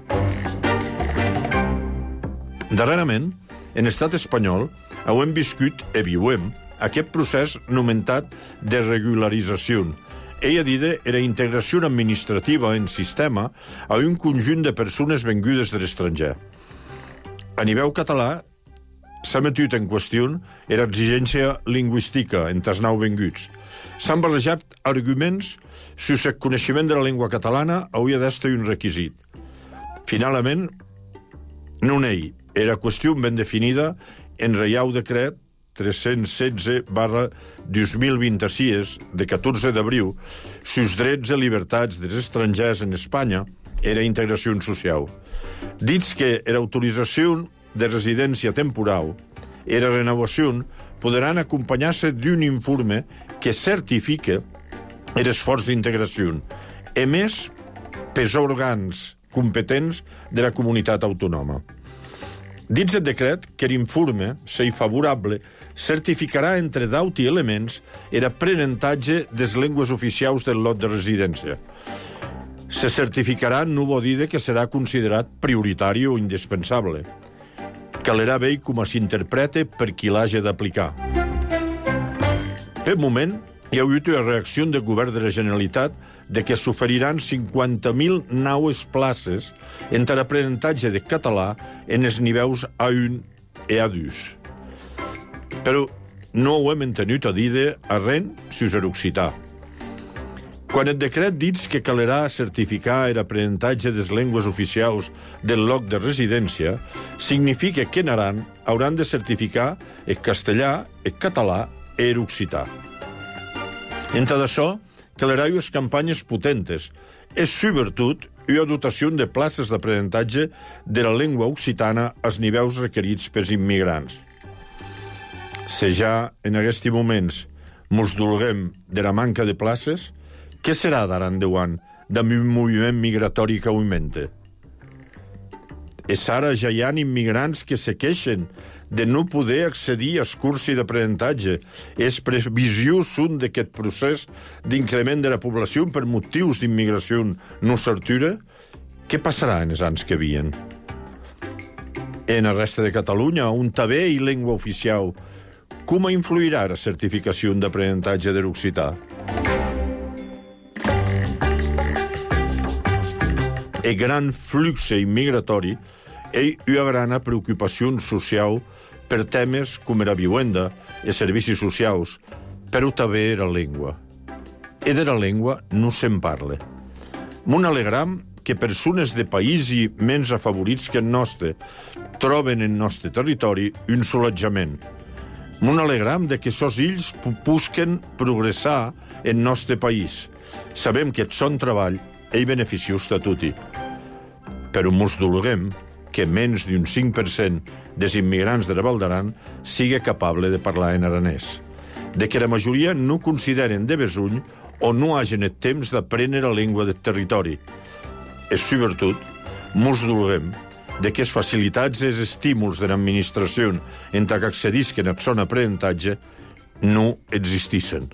Darrerament, en l'estat espanyol, hem viscut i viuem aquest procés nomentat de regularització. Ella dida era integració administrativa en sistema a un conjunt de persones vengudes de l'estranger. A nivell català, s'ha metut en qüestió l'exigència lingüística entre els nou venguts. S'han barrejat arguments si el coneixement de la llengua catalana hauria d'estar un requisit. Finalment, no n'hi era qüestió ben definida en Reial Decret tres-cents setze barra dos mil vint-i-sis de catorze d'abril si els drets i llibertats dels estrangers en Espanya era integració social. Dits que era autorització de residència temporal i la renovació podran acompanyar-se d'un informe que certifica l'esforç d'integració, emès pels òrgans competents de la comunitat autònoma. Dins el decret, que l'informe, si favorable, certificarà entre d'auti elements l'aprenentatge de les llengües oficials del lot de residència. Se certificarà no vol dir que serà considerat prioritari o indispensable. Calerà veure com s'interpreta per qui l'hagi d'aplicar. Per moment, hi ha hagut una reacció del govern de la Generalitat de que s'oferiran cinquanta mil noves places entre l'aprenentatge de català en els nivells A un i A dos. Però no ho hem entenut a dir a ren si us era occità. Quan el decret dits que calerà certificar l'aprenentatge de les llengües oficials del lloc de residència, significa que en Aran hauran de certificar el castellà, el català i l'occità. Entre d'això, calerà unes campanyes potentes. És, sobretot, una dotació de places d'aprenentatge de la llengua occitana als nivells requerits pels immigrants. Si ja, en aquests moments, mos dolguem de la manca de places, què serà d'ara endavant d'un moviment migratori que augmenta? És ara ja hi ha immigrants que se queixen de no poder accedir als cursos d'aprenentatge. És previsió són d'aquest procés d'increment de la població per motius d'immigració no s'atura? Què passarà en els anys que vien? En la resta de Catalunya, on també hi llengua oficial, com influirà la certificació d'aprenentatge de l'occità? El gran flux immigratori és una gran preocupació social per temes com la vivenda i servicis socials, però també la llengua. I de la llengua no se'n parla. M'ho alegram que persones de països menys afavorits que el nostre troben en el nostre territori un solatjament. M'ho alegram de que sos ells busquen progressar en el nostre país. Sabem que el son treball és beneficiós de tutti. Però mos dolguem que menys d'un cinc per cent dels immigrants de la Val d'Aran sigui capable de parlar en aranès, de que la majoria no consideren de besull o no hagin el temps d'aprendre la llengua del territori. I, sobretot, mos dolguem de que les facilitats i els estímuls de l'administració en que accedisquen al son aprenentatge no existissin.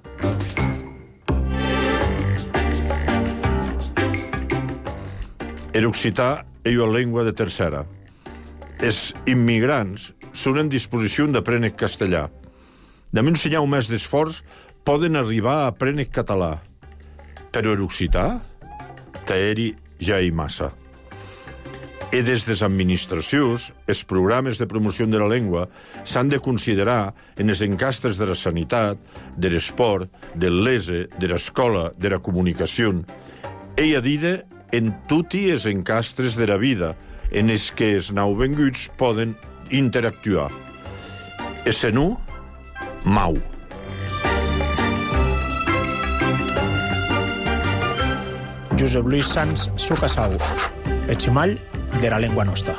L'occità és una llengua de tercera. Els immigrants són en disposició d'aprendre el castellà. Amb un senyal més d'esforç poden arribar a aprendre el català. Però l'occità, t'eri ja hi massa. I des de les administracions, els programes de promoció de la llengua s'han de considerar en els encastres de la sanitat, de l'esport, del lese, de l'escola, de la comunicació. Ella dida en tutti els encastres de la vida en els que els nouvinguts poden interactuar. E se no, mau. Josep Luis Sans Sucasau, el ximall de la llengua nostra.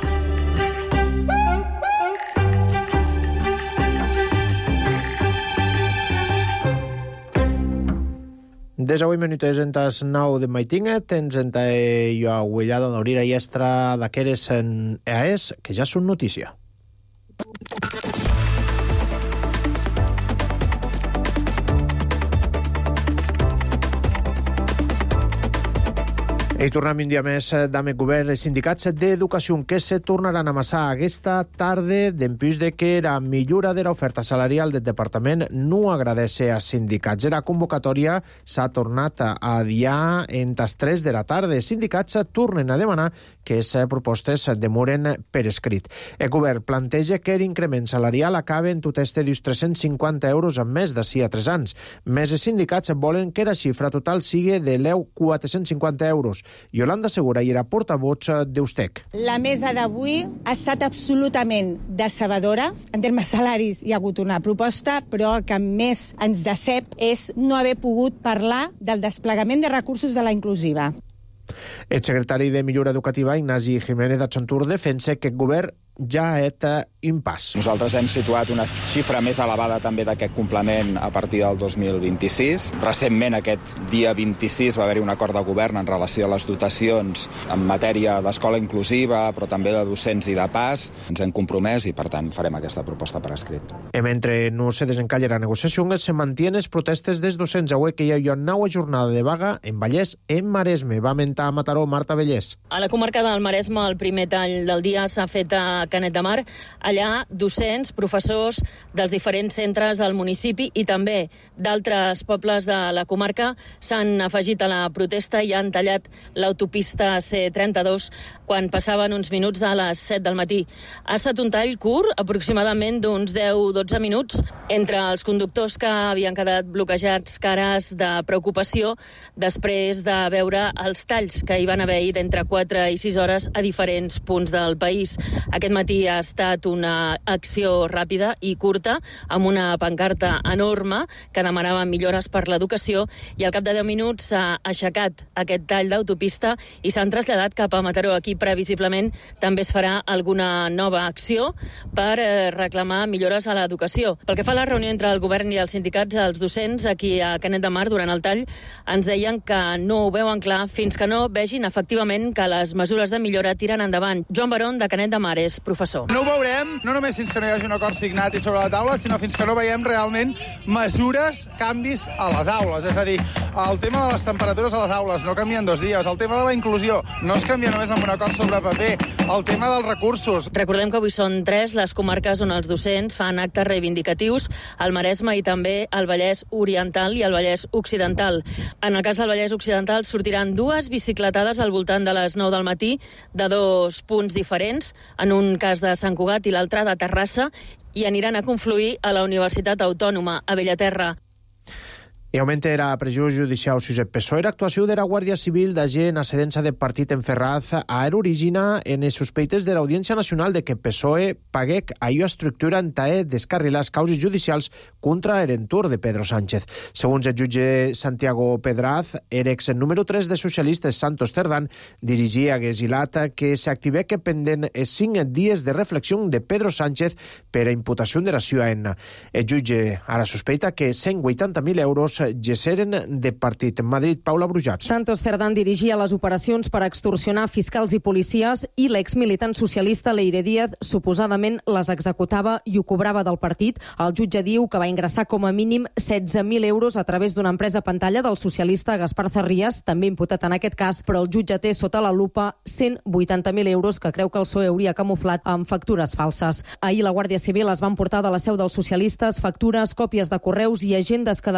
Desavui minutes entas nou de maitinget, ens enta jo a huellada d'orira i estra d'aqueres en E A S, que ja són notícia. I tornem un dia més d'Ame Govern els sindicats d'educació que se tornaran a amassar aquesta tarda dempús de que la millora de l'oferta salarial del departament no agradeix als sindicats. La convocatòria s'ha tornat a adiar entre les tres de la tarda. Els sindicats tornen a demanar que les propostes demoren per escrit. El govern planteja que l'increment salarial acabe en tot este d'uns tres-cents cinquanta euros en més d'ací a tres anys. Més els sindicats volen que la xifra total sigui de l'eu quatre-cents cinquanta euros. Yolanda Segura i era portavoz d'Eustec. La mesa d'avui ha estat absolutament decebedora. En termes salaris hi ha hagut una proposta, però el que més ens decep és no haver pogut parlar del desplegament de recursos de la inclusiva. El secretari de Millora Educativa, Ignasi Jiménez d'Achontur, defensa que el govern ja ha estat impàs. Nosaltres hem situat una xifra més elevada també d'aquest complement a partir del dos mil vint-i-sis. Recentment, aquest dia vint-i-sis, va haver-hi un acord de govern en relació a les dotacions en matèria d'escola inclusiva, però també de docents i de pas. Ens hem compromès i, per tant, farem aquesta proposta per escrit. I mentre no se desencalla la negociació, se mantien les protestes dels docents. Avui que hi ha una nova jornada de vaga en Vallès, en Maresme. Va mentar a Mataró, Marta Vallès. A la comarca del Maresme, el primer tall del dia s'ha fet a Canet de Mar. Allà, docents, professors dels diferents centres del municipi i també d'altres pobles de la comarca s'han afegit a la protesta i han tallat l'autopista C trenta-dos quan passaven uns minuts de les set del matí. Ha estat un tall curt, aproximadament d'uns deu dotze minuts, entre els conductors que havien quedat bloquejats, cares de preocupació després de veure els talls que hi van haver d'entre quatre i sis hores a diferents punts del país. Aquest matí ha estat una acció ràpida i curta amb una pancarta enorme que demanava millores per l'educació i al cap de deu minuts s'ha aixecat aquest tall d'autopista i s'han traslladat cap a Mataró. Aquí previsiblement també es farà alguna nova acció per eh, reclamar millores a l'educació. Pel que fa a la reunió entre el govern i els sindicats, els docents aquí a Canet de Mar durant el tall ens deien que no ho veuen clar fins que no vegin efectivament que les mesures de millora tiren endavant. Joan Barón, de Canet de Mar, és professor. No ho veurem, no només fins que no hi hagi un acord signat i sobre la taula, sinó fins que no veiem realment mesures, canvis a les aules. És a dir, el tema de les temperatures a les aules no canvia en dos dies. El tema de la inclusió no es canvia només amb un acord sobre paper. El tema dels recursos. Recordem que avui són tres les comarques on els docents fan actes reivindicatius, al Maresme i també al Vallès Oriental i al Vallès Occidental. En el cas del Vallès Occidental sortiran dues bicicletades al voltant de les nou del matí de dos punts diferents, en un cas de Sant Cugat i l'altre de Terrassa, i aniran a confluir a la Universitat Autònoma, a Bellaterra. I augmenta la pressió judicial sus el P S O E. L'actuació de la Guàrdia Civil d'agent a cedença de partit en Ferraz a origina en les sospeites de l'Audiència Nacional de que P S O E paguec a una estructura en tae descarrilar les causes judicials contra l'entorn de Pedro Sánchez. Segons el jutge Santiago Pedraz, l'ex número tres de socialistes Santos Cerdán dirigia a Guesilat que s'activec pendent els cinc dies de reflexió de Pedro Sánchez per a imputació de la C U A N. El jutge ara sospeita que cent vuitanta mil euros gesseren de partit. En Madrid, Paula Brujat. Santos Cerdán dirigia les operacions per extorsionar fiscals i policies i l'ex-militant socialista Leire Díaz suposadament les executava i ho cobrava del partit. El jutge diu que va ingressar com a mínim setze mil euros a través d'una empresa pantalla del socialista Gaspar Zarrías, també imputat en aquest cas, però el jutge té sota la lupa cent vuitanta mil euros que creu que el P S O E hauria camuflat amb factures falses. Ahir la Guàrdia Civil es va emportar de la seu dels socialistes factures, còpies de correus i agendes que demostrin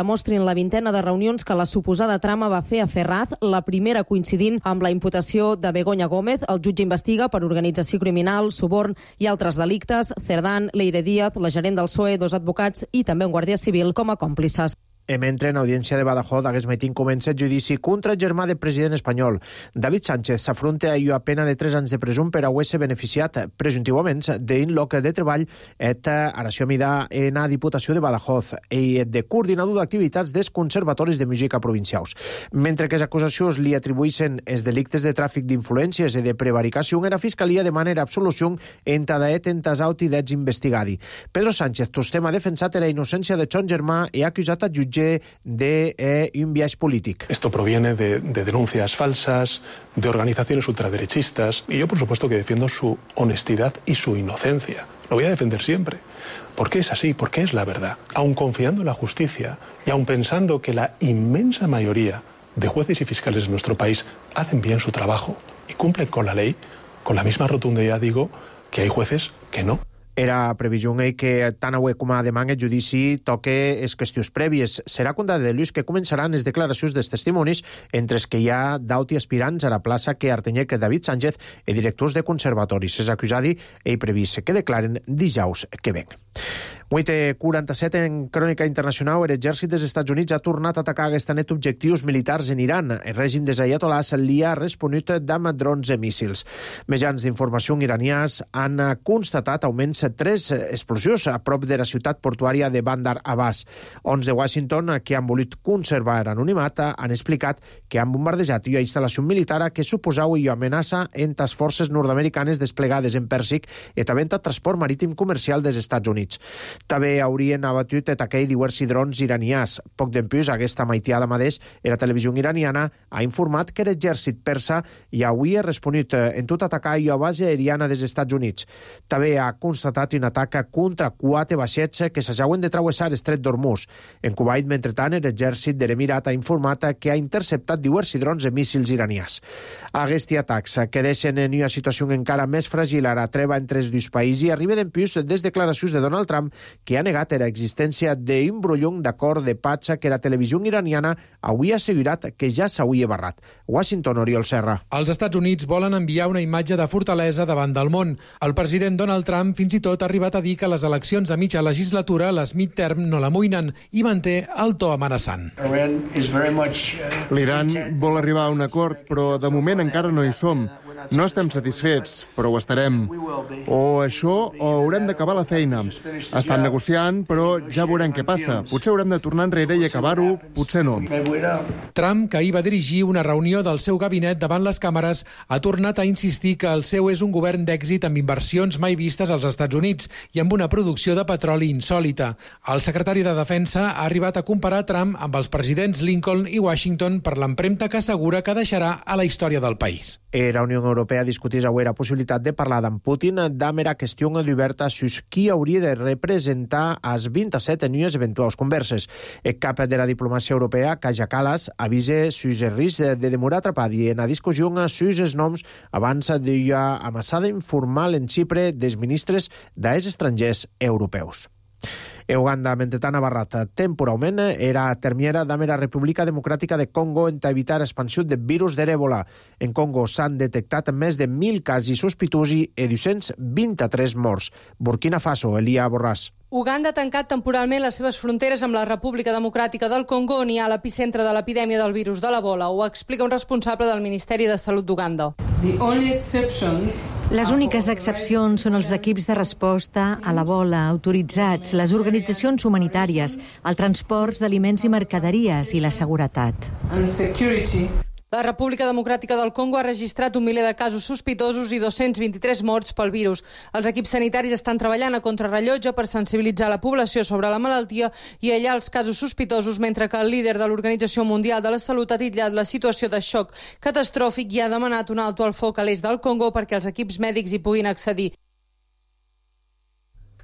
la vintena de reunions que la suposada trama va fer a Ferraz, la primera coincidint amb la imputació de Begoña Gómez. El jutge investiga per organització criminal, suborn i altres delictes Cerdán, Leire Díaz, la gerent del P S O E, dos advocats i també un guàrdia civil com a còmplices. Mentre en audiència de Badajoz aquest matí comença el judici contra el germà del president espanyol. David Sánchez s'afronta a una pena de tres anys de presó per haver-se beneficiat presumptivament d'un lloc de treball et aració mida en la Diputació de Badajoz i de coordinador d'activitats dels conservatoris de música provincials. Mentre que les acusacions li atribueixen els delictes de tràfic d'influències i de prevaricació, la Fiscalia demana absolució en Tadaet en Tasauti d'ets investigadi. Pedro Sánchez tostem ha defensat la innocència de son germà i ha acusat el jutge de eh, un viaje político. Esto proviene de, de denuncias falsas, de organizaciones ultraderechistas, y yo por supuesto que defiendo su honestidad y su inocencia. Lo voy a defender siempre. Porque es así, porque es la verdad. Aun confiando en la justicia y aun pensando que la inmensa mayoría de jueces y fiscales de nuestro país hacen bien su trabajo y cumplen con la ley, con la misma rotundidad digo que hay jueces que no. Era previsió que tant avui com a demà el judici toque les qüestions prèvies. Serà condat de l'ús que començaran les declaracions dels testimonis entre els que hi ha d'auti aspirants a la plaça que Artenyec David Sánchez i directors de conservatoris. És acusadi i previst que declaren dijous que ven. vuit i quaranta-set en crònica internacional, l'exèrcit dels Estats Units ha tornat a atacar aquesta nit objectius militars en Iran. El règim dels ayatolás li ha responut amb drons i míssils. Mitjans d'informació iranians han constatat augments tres explosions a prop de la ciutat portuària de Bandar Abbas. Ons de Washington, que han volut conservar anonimat, han explicat que han bombardejat una instal·lació militar que suposava una amenaça en les forces nord-americanes desplegades en Pèrsic i també en el transport marítim comercial dels Estats Units. També haurien abatut atacar diversos drons iranians. Poc d'empús, aquesta maitiada mateix, la televisió iraniana ha informat que l'exèrcit persa ja havia responut en tot atacar a base aèriana dels Estats Units. També ha constatat un atac contra quatre vaixells que s'ajauen de travessar l'estret d'Hormuz. En Kuwait, mentrestant, l'exèrcit de l'Emirat ha informat que ha interceptat diversos drons i míssils iranians. Aquests atacs que deixen en una situació encara més fràgil a la treva entre els dos països i arriba d'empús des declaracions de Donald Trump que ha negat l'existència d'un brollong d'acord de paz que la televisió iraniana havia assegurat que ja s'havia barrat. Washington, Oriol Serra. Els Estats Units volen enviar una imatge de fortalesa davant del món. El president Donald Trump fins i tot ha arribat a dir que les eleccions de mitja legislatura, les midterm, no l'amoïnen i manté el to amenaçant. L'Iran vol arribar a un acord, però de moment encara no hi som. No estem satisfets, però ho estarem. O això o haurem d'acabar la feina. Estan negociant, però ja veurem què passa. Potser haurem de tornar enrere i acabar-ho, potser no. Trump, que ahir va dirigir una reunió del seu gabinet davant les càmeres, ha tornat a insistir que el seu és un govern d'èxit amb inversions mai vistes als Estats Units i amb una producció de petroli insòlita. El secretari de Defensa ha arribat a comparar Trump amb els presidents Lincoln i Washington per l'empremta que assegura que deixarà a la història del país. La Unió Europea discutís avui la possibilitat de parlar amb Putin d'amb la qüestió oberta sus qui hauria de representar als vint-i-set en unes eventuals converses. El cap de la diplomàcia europea, Kaja Kallas, avisa sus el risc de demorar atrapat i en la discussió sus els noms abans d'una amassada informal en Xipre dels ministres dels estrangers europeus. Uganda, mentrestant, ha barrat temporalment era termiera de la República Democràtica de Congo en evitar l'expansió del virus de l'Ebola. En Congo s'han detectat més de mil casos sospitosos i dos-cents vint-i-tres morts. Burkina Faso, Elia Borràs. Uganda ha tancat temporalment les seves fronteres amb la República Democràtica del Congo, on hi ha l'epicentre de l'epidèmia del virus de l'Ebola. Ho explica un responsable del Ministeri de Salut d'Uganda. Les úniques excepcions són els equips de resposta a l'Ebola autoritzats, les organitzacions humanitàries, el transport d'aliments i mercaderies i la seguretat. La República Democràtica del Congo ha registrat un miler de casos sospitosos i dos-cents vint-i-tres morts pel virus. Els equips sanitaris estan treballant a contrarrellotge per sensibilitzar la població sobre la malaltia i aïllar els casos sospitosos, mentre que el líder de l'Organització Mundial de la Salut ha titllat la situació de xoc catastròfic i ha demanat un alto al foc a l'est del Congo perquè els equips mèdics hi puguin accedir.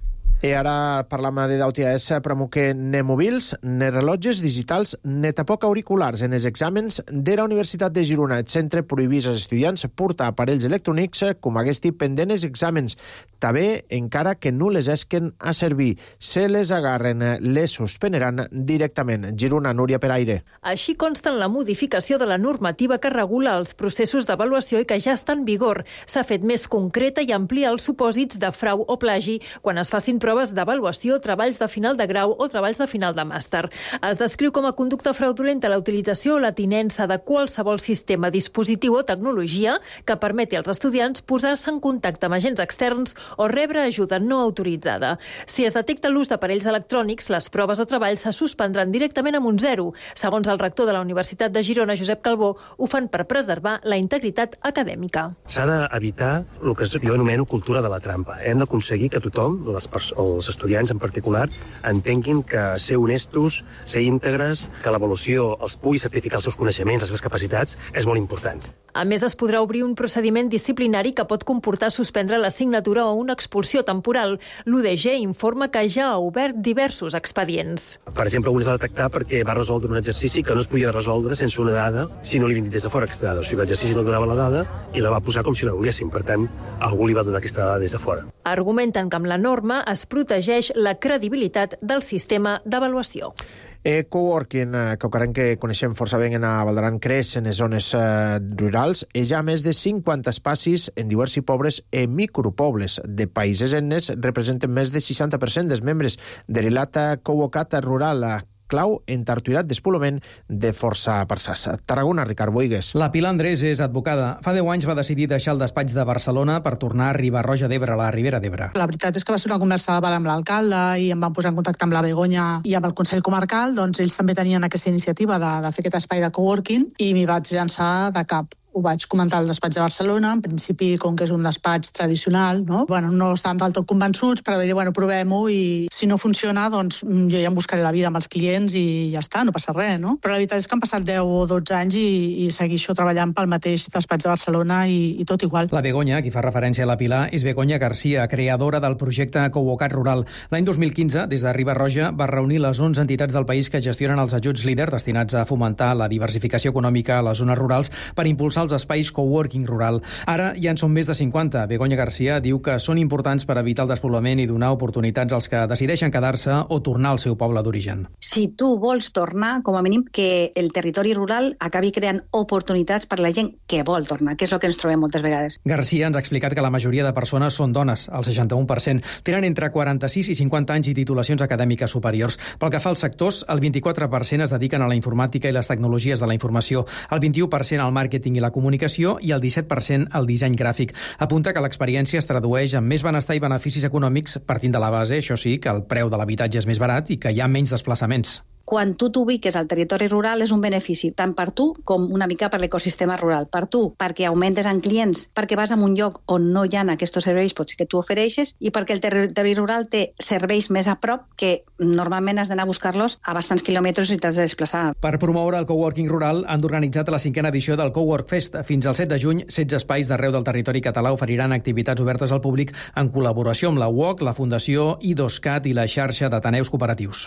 I ara parlam de d'Autiaes, pramuque ne mòbils, ne rellotges digitals, ne tapoc auriculars en els exàmens de la Universitat de Girona. El centre prohibís als estudiants portar aparells electrònics com haguesti pendent els exàmens. També, encara que no les esquen a servir. Se les agarren, les suspeneran directament. Girona, Núria Peraire. Així consta en la modificació de la normativa que regula els processos d'avaluació i que ja està en vigor. S'ha fet més concreta i amplia els supòsits de frau o plagi quan es facin proves d'avaluació, treballs de final de grau o treballs de final de màster. Es descriu com a conducta fraudulenta la utilització o la tinença de qualsevol sistema, dispositiu o tecnologia que permeti als estudiants posar-se en contacte amb agents externs o rebre ajuda no autoritzada. Si es detecta l'ús d'aparells electrònics, les proves o treballs se suspendran directament amb un zero. Segons el rector de la Universitat de Girona, Josep Calbó, ho fan per preservar la integritat acadèmica. S'ha d'evitar el que jo anomeno cultura de la trampa. Hem d'aconseguir que tothom, les persones, els estudiants en particular, entenguin que ser honestos, ser íntegres, que l'avaluació els pugui certificar els seus coneixements, les seves capacitats, és molt important. A més, es podrà obrir un procediment disciplinari que pot comportar suspendre l'assignatura o una expulsió temporal. L'U D G informa que ja ha obert diversos expedients. Per exemple, un es va detectar perquè va resoldre un exercici que no es podia resoldre sense una dada si no li havien dit des de fora aquesta dada. O sigui, l'exercici no donava la dada i la va posar com si la volguessin. Per tant, algú li va donar aquesta dada des de fora. Argumenten que amb la norma es protegeix la credibilitat del sistema d'avaluació. E coworking, que encara que coneixem força bé a Valdaran, creix en les zones eh, rurals. Hi ha més de cinquanta espacis en diversos pobres i micropobles de països etnes. Representen més del seixanta per cent dels membres de l'Elata Cowocat rural, clau en tarturat despoblament de força persas. Tarragona, Ricard Boigues. La Pilar Andrés és advocada. Fa deu anys va decidir deixar el despatx de Barcelona per tornar a Riba-roja d'Ebre, a la Ribera d'Ebre. La veritat és que va ser una conversa amb l'alcalde i em van posar en contacte amb la Begoña i amb el Consell Comarcal. Doncs ells també tenien aquesta iniciativa de, de fer aquest espai de coworking i m'hi vaig llançar de cap. Ho vaig comentar al despatx de Barcelona, en principi, com que és un despatx tradicional, no, bueno, no estàvem del tot convençuts, però vaig dir, bueno, provem-ho i si no funciona, doncs jo ja em buscaré la vida amb els clients i ja està, no passa res, no? Però la veritat és que han passat deu o dotze anys i, i segueixo treballant pel mateix despatx de Barcelona i, i tot igual. La Begoña, qui fa referència a la Pilar, és Begoña Garcia, creadora del projecte Cowocat Rural. L'any dos mil quinze, des de Riba-roja, va reunir les onze entitats del país que gestionen els ajuts líder destinats a fomentar la diversificació econòmica a les zones rurals per impulsar els espais coworking rural. Ara ja en són més de cinquanta. Begoña Garcia diu que són importants per evitar el despoblament i donar oportunitats als que decideixen quedar-se o tornar al seu poble d'origen. Si tu vols tornar, com a mínim que el territori rural acabi creant oportunitats per la gent que vol tornar, que és el que ens trobem moltes vegades. Garcia ens ha explicat que la majoria de persones són dones, el seixanta-un per cent. Tenen entre quaranta-sis i cinquanta anys i titulacions acadèmiques superiors. Pel que fa als sectors, el vint-i-quatre per cent es dediquen a la informàtica i les tecnologies de la informació, el vint-i-u per cent al màrqueting i la comunicació i el disset per cent al disseny gràfic. Apunta que l'experiència es tradueix en més benestar i beneficis econòmics partint de la base, això sí, que el preu de l'habitatge és més barat i que hi ha menys desplaçaments. Quan tu t'ubiques al territori rural és un benefici, tant per tu com una mica per l'ecosistema rural. Per tu, perquè augmentes en clients, perquè vas a un lloc on no hi ha aquests serveis potser que tu ofereixes i perquè el territori rural té serveis més a prop que normalment has d'anar a buscar-los a bastants quilòmetres i t'has de desplaçar. Per promoure el coworking rural han organitzat la cinquena edició del Cowork Fest. Fins al set de juny, setze espais d'arreu del territori català oferiran activitats obertes al públic en col·laboració amb la U O C, la Fundació IDOSCAT i la xarxa d'Ateneus Cooperatius.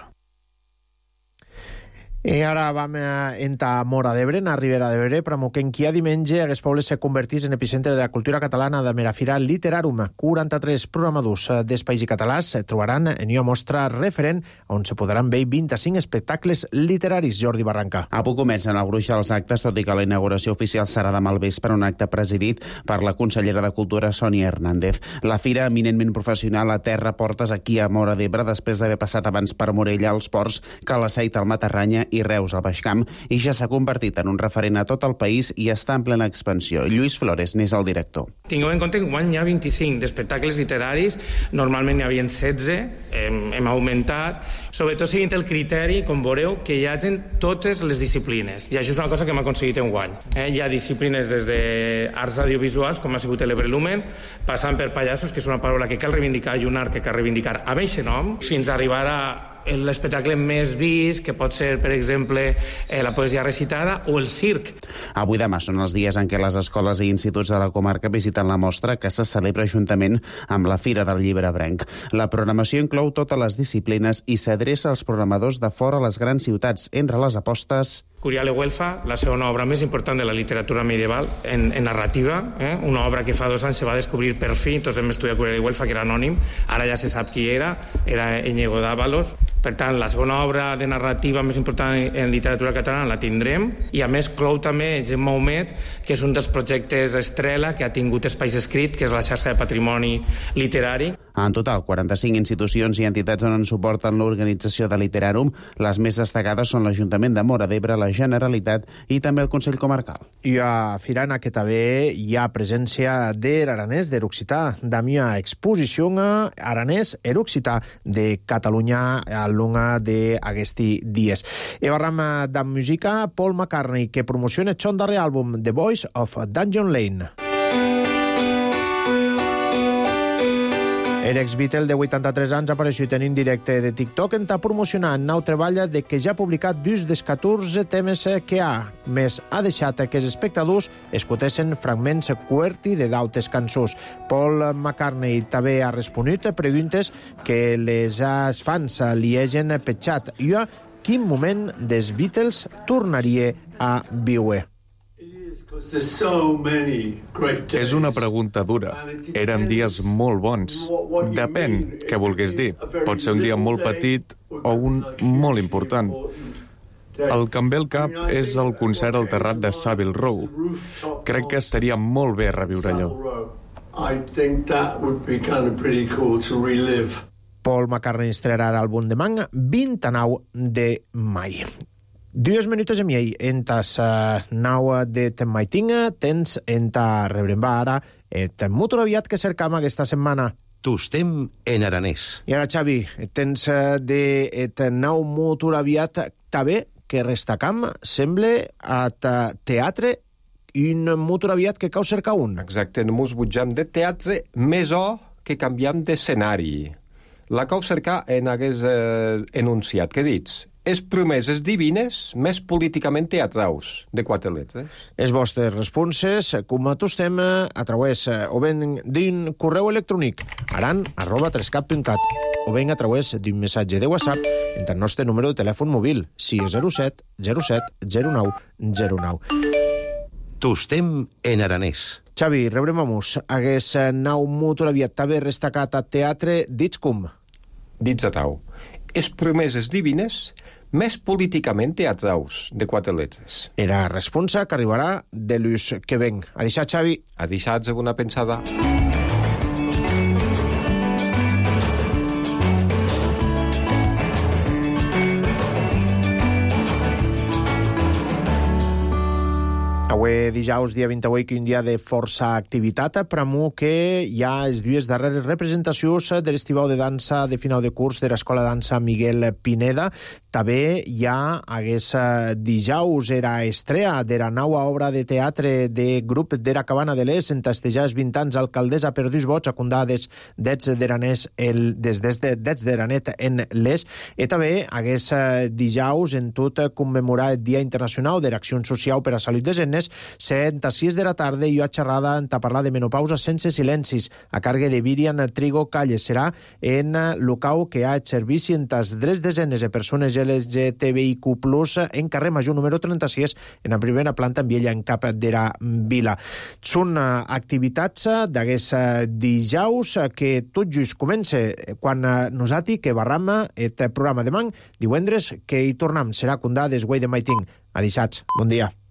I ara vam entrar a Móra d'Ebre, a Ribera d'Ebre, promoquent qui a diumenge aquests pobles se convertís en epicentre de la cultura catalana de Merafira Literarum. quaranta-tres programadors d'espais i catalans trobaran en una mostra referent on se podran veure vint-i-cinc espectacles literaris. Jordi Barranca. A poc comencen el gruix dels actes, tot i que la inauguració oficial serà demà al vespre, un acte presidit per la consellera de Cultura, Sònia Hernández. La fira, eminentment professional, a terra portes aquí a Móra d'Ebre, després d'haver passat abans per Morella, als Ports, Calaceit, al Matarranya i Reus al Baix Camp, i ja s'ha convertit en un referent a tot el país i està en plena expansió. Lluís Flores n'és el director. Tingueu en compte que quan hi ha vint-i-cinc d'espectacles literaris, normalment n'hi havia setze, hem, hem augmentat, sobretot seguint el criteri, com veureu, que hi hagin totes les disciplines. I això és una cosa que hem aconseguit en guany. Eh? Hi ha disciplines des d'arts audiovisuals, com ha sigut l'Ebrelumen, passant per pallassos, que és una paraula que cal reivindicar, i un art que cal reivindicar amb aquest nom, fins a arribar a l'espectacle més vist, que pot ser, per exemple, eh, la poesia recitada o el circ. Avui demà són els dies en què les escoles i instituts de la comarca visiten la mostra que se celebra juntament amb la Fira del Llibre Ebrenc. La programació inclou totes les disciplines i s'adreça als programadors de fora a les grans ciutats. Entre les apostes... Curiale Güelfa, la segona obra més important de la literatura medieval en, en narrativa, eh? Una obra que fa dos anys se va descobrir per fi, tots hem estudiat Curiale Güelfa, que era anònim, ara ja se sap qui era, era Íñigo d'Ávalos. Per tant, la segona obra de narrativa més important en literatura catalana la tindrem, i a més clou també Gemma Humet, que és un dels projectes estrella que ha tingut Espais Escrit, que és la xarxa de patrimoni literari. En total, quaranta-cinc institucions i entitats donen suport en l'organització de Literàrum. Les més destacades són l'Ajuntament de Móra d'Ebre, la Generalitat i també el Consell Comarcal. I a Firana, que també hi ha presència d'Aranès, d'Eroccità, d'Amia exposició Aranès, Eroccità de Catalunya al longa d'aquesti dies. E parlam de música, Paul McCartney, que promociona el son darrer àlbum The Voice of Dungeon Lane. L'ex-Beatle de vuitanta-tres anys ha aparegut en directe de TikTok en ta promocionar nou treball de que ja ha publicat dos dels catorze temes que ha, més ha deixat que els espectadors escoltessin fragments QWERTY de dautes cançons. Paul McCartney també ha respost preguntes que les fans li hagin petjat i a quin moment dels Beatles tornaria a viure. És una pregunta dura. Eren dies molt bons. Depèn què volgués dir. Pot ser un dia molt petit o un molt important. El que em ve al cap és el concert al terrat de Savile Row. Crec que estaria molt bé reviure allò. Paul McCartney estrenarà l'àlbum de manga vint-i-nou de mai. Dues minutos i mig en tas uh, nau de Temaitinga, tens en ta rebremba ara et molt aviat que cercam aquesta setmana. Tostem en aranès. I ara, Xavi, tens uh, de et nau molt aviat també que restacam sembla at teatre un molt aviat que cau cercar un. Exacte, només butjam de teatre més o que canviam d'escenari. La cau cercar en hagués eh, enunciat, què dits? És promeses divines més políticament teatraus, de quatre letres. Els vostres responses, com a tostem, a través o ben d'un correu electrònic, aran arroba trescat punt cat, o ben a través d'un missatge de WhatsApp entre el nostre número de telèfon mòbil, sis zero set zero set zero nou zero nou. Tostem en aranès. Xavi, rebrem a mus. Hagués nau molt aviat també restacat a teatre, dits com? Dits a tau. És promeses divines més políticament teatraus, de quatre letres. Era responsa que arribarà de l'ús que ven. A deixar, Xavi. A deixar, una pensada. Avui dijous, dia vint-i-vuit, que un dia de força activitat, pramo que hi ha els dues darreres representacions de l'Estival de Dansa de final de curs de l'Escola de Dansa Miguel Pineda. També hi ha, hagués dijous, era estrella de la nova obra de teatre de grup de la Cabana de l'Est, en testejar els vint anys alcaldessa per dos vots, acundades d'ets d'Aranès des d'ets d'Aranet en l'Est. I també hagués dijous en tot commemorar el Dia Internacional de l'Acció Social per a Salut des Enes, set a sis de la tarda i a xerrada en parlar de menopausa sense silencis a càrrega de Virian Trigo Calles. Serà en locau que ha et servici en tas drets desenes de persones L G T B I Q plus, en carrer Major número trenta-sis, en la primera planta en Viella, en cap de la vila. Són activitats d'aguest dijous que tot just comença quan nosati que barram el programa de man, divendres que hi tornam. Serà condà des Guai de Maiting. Adixats. Bon dia.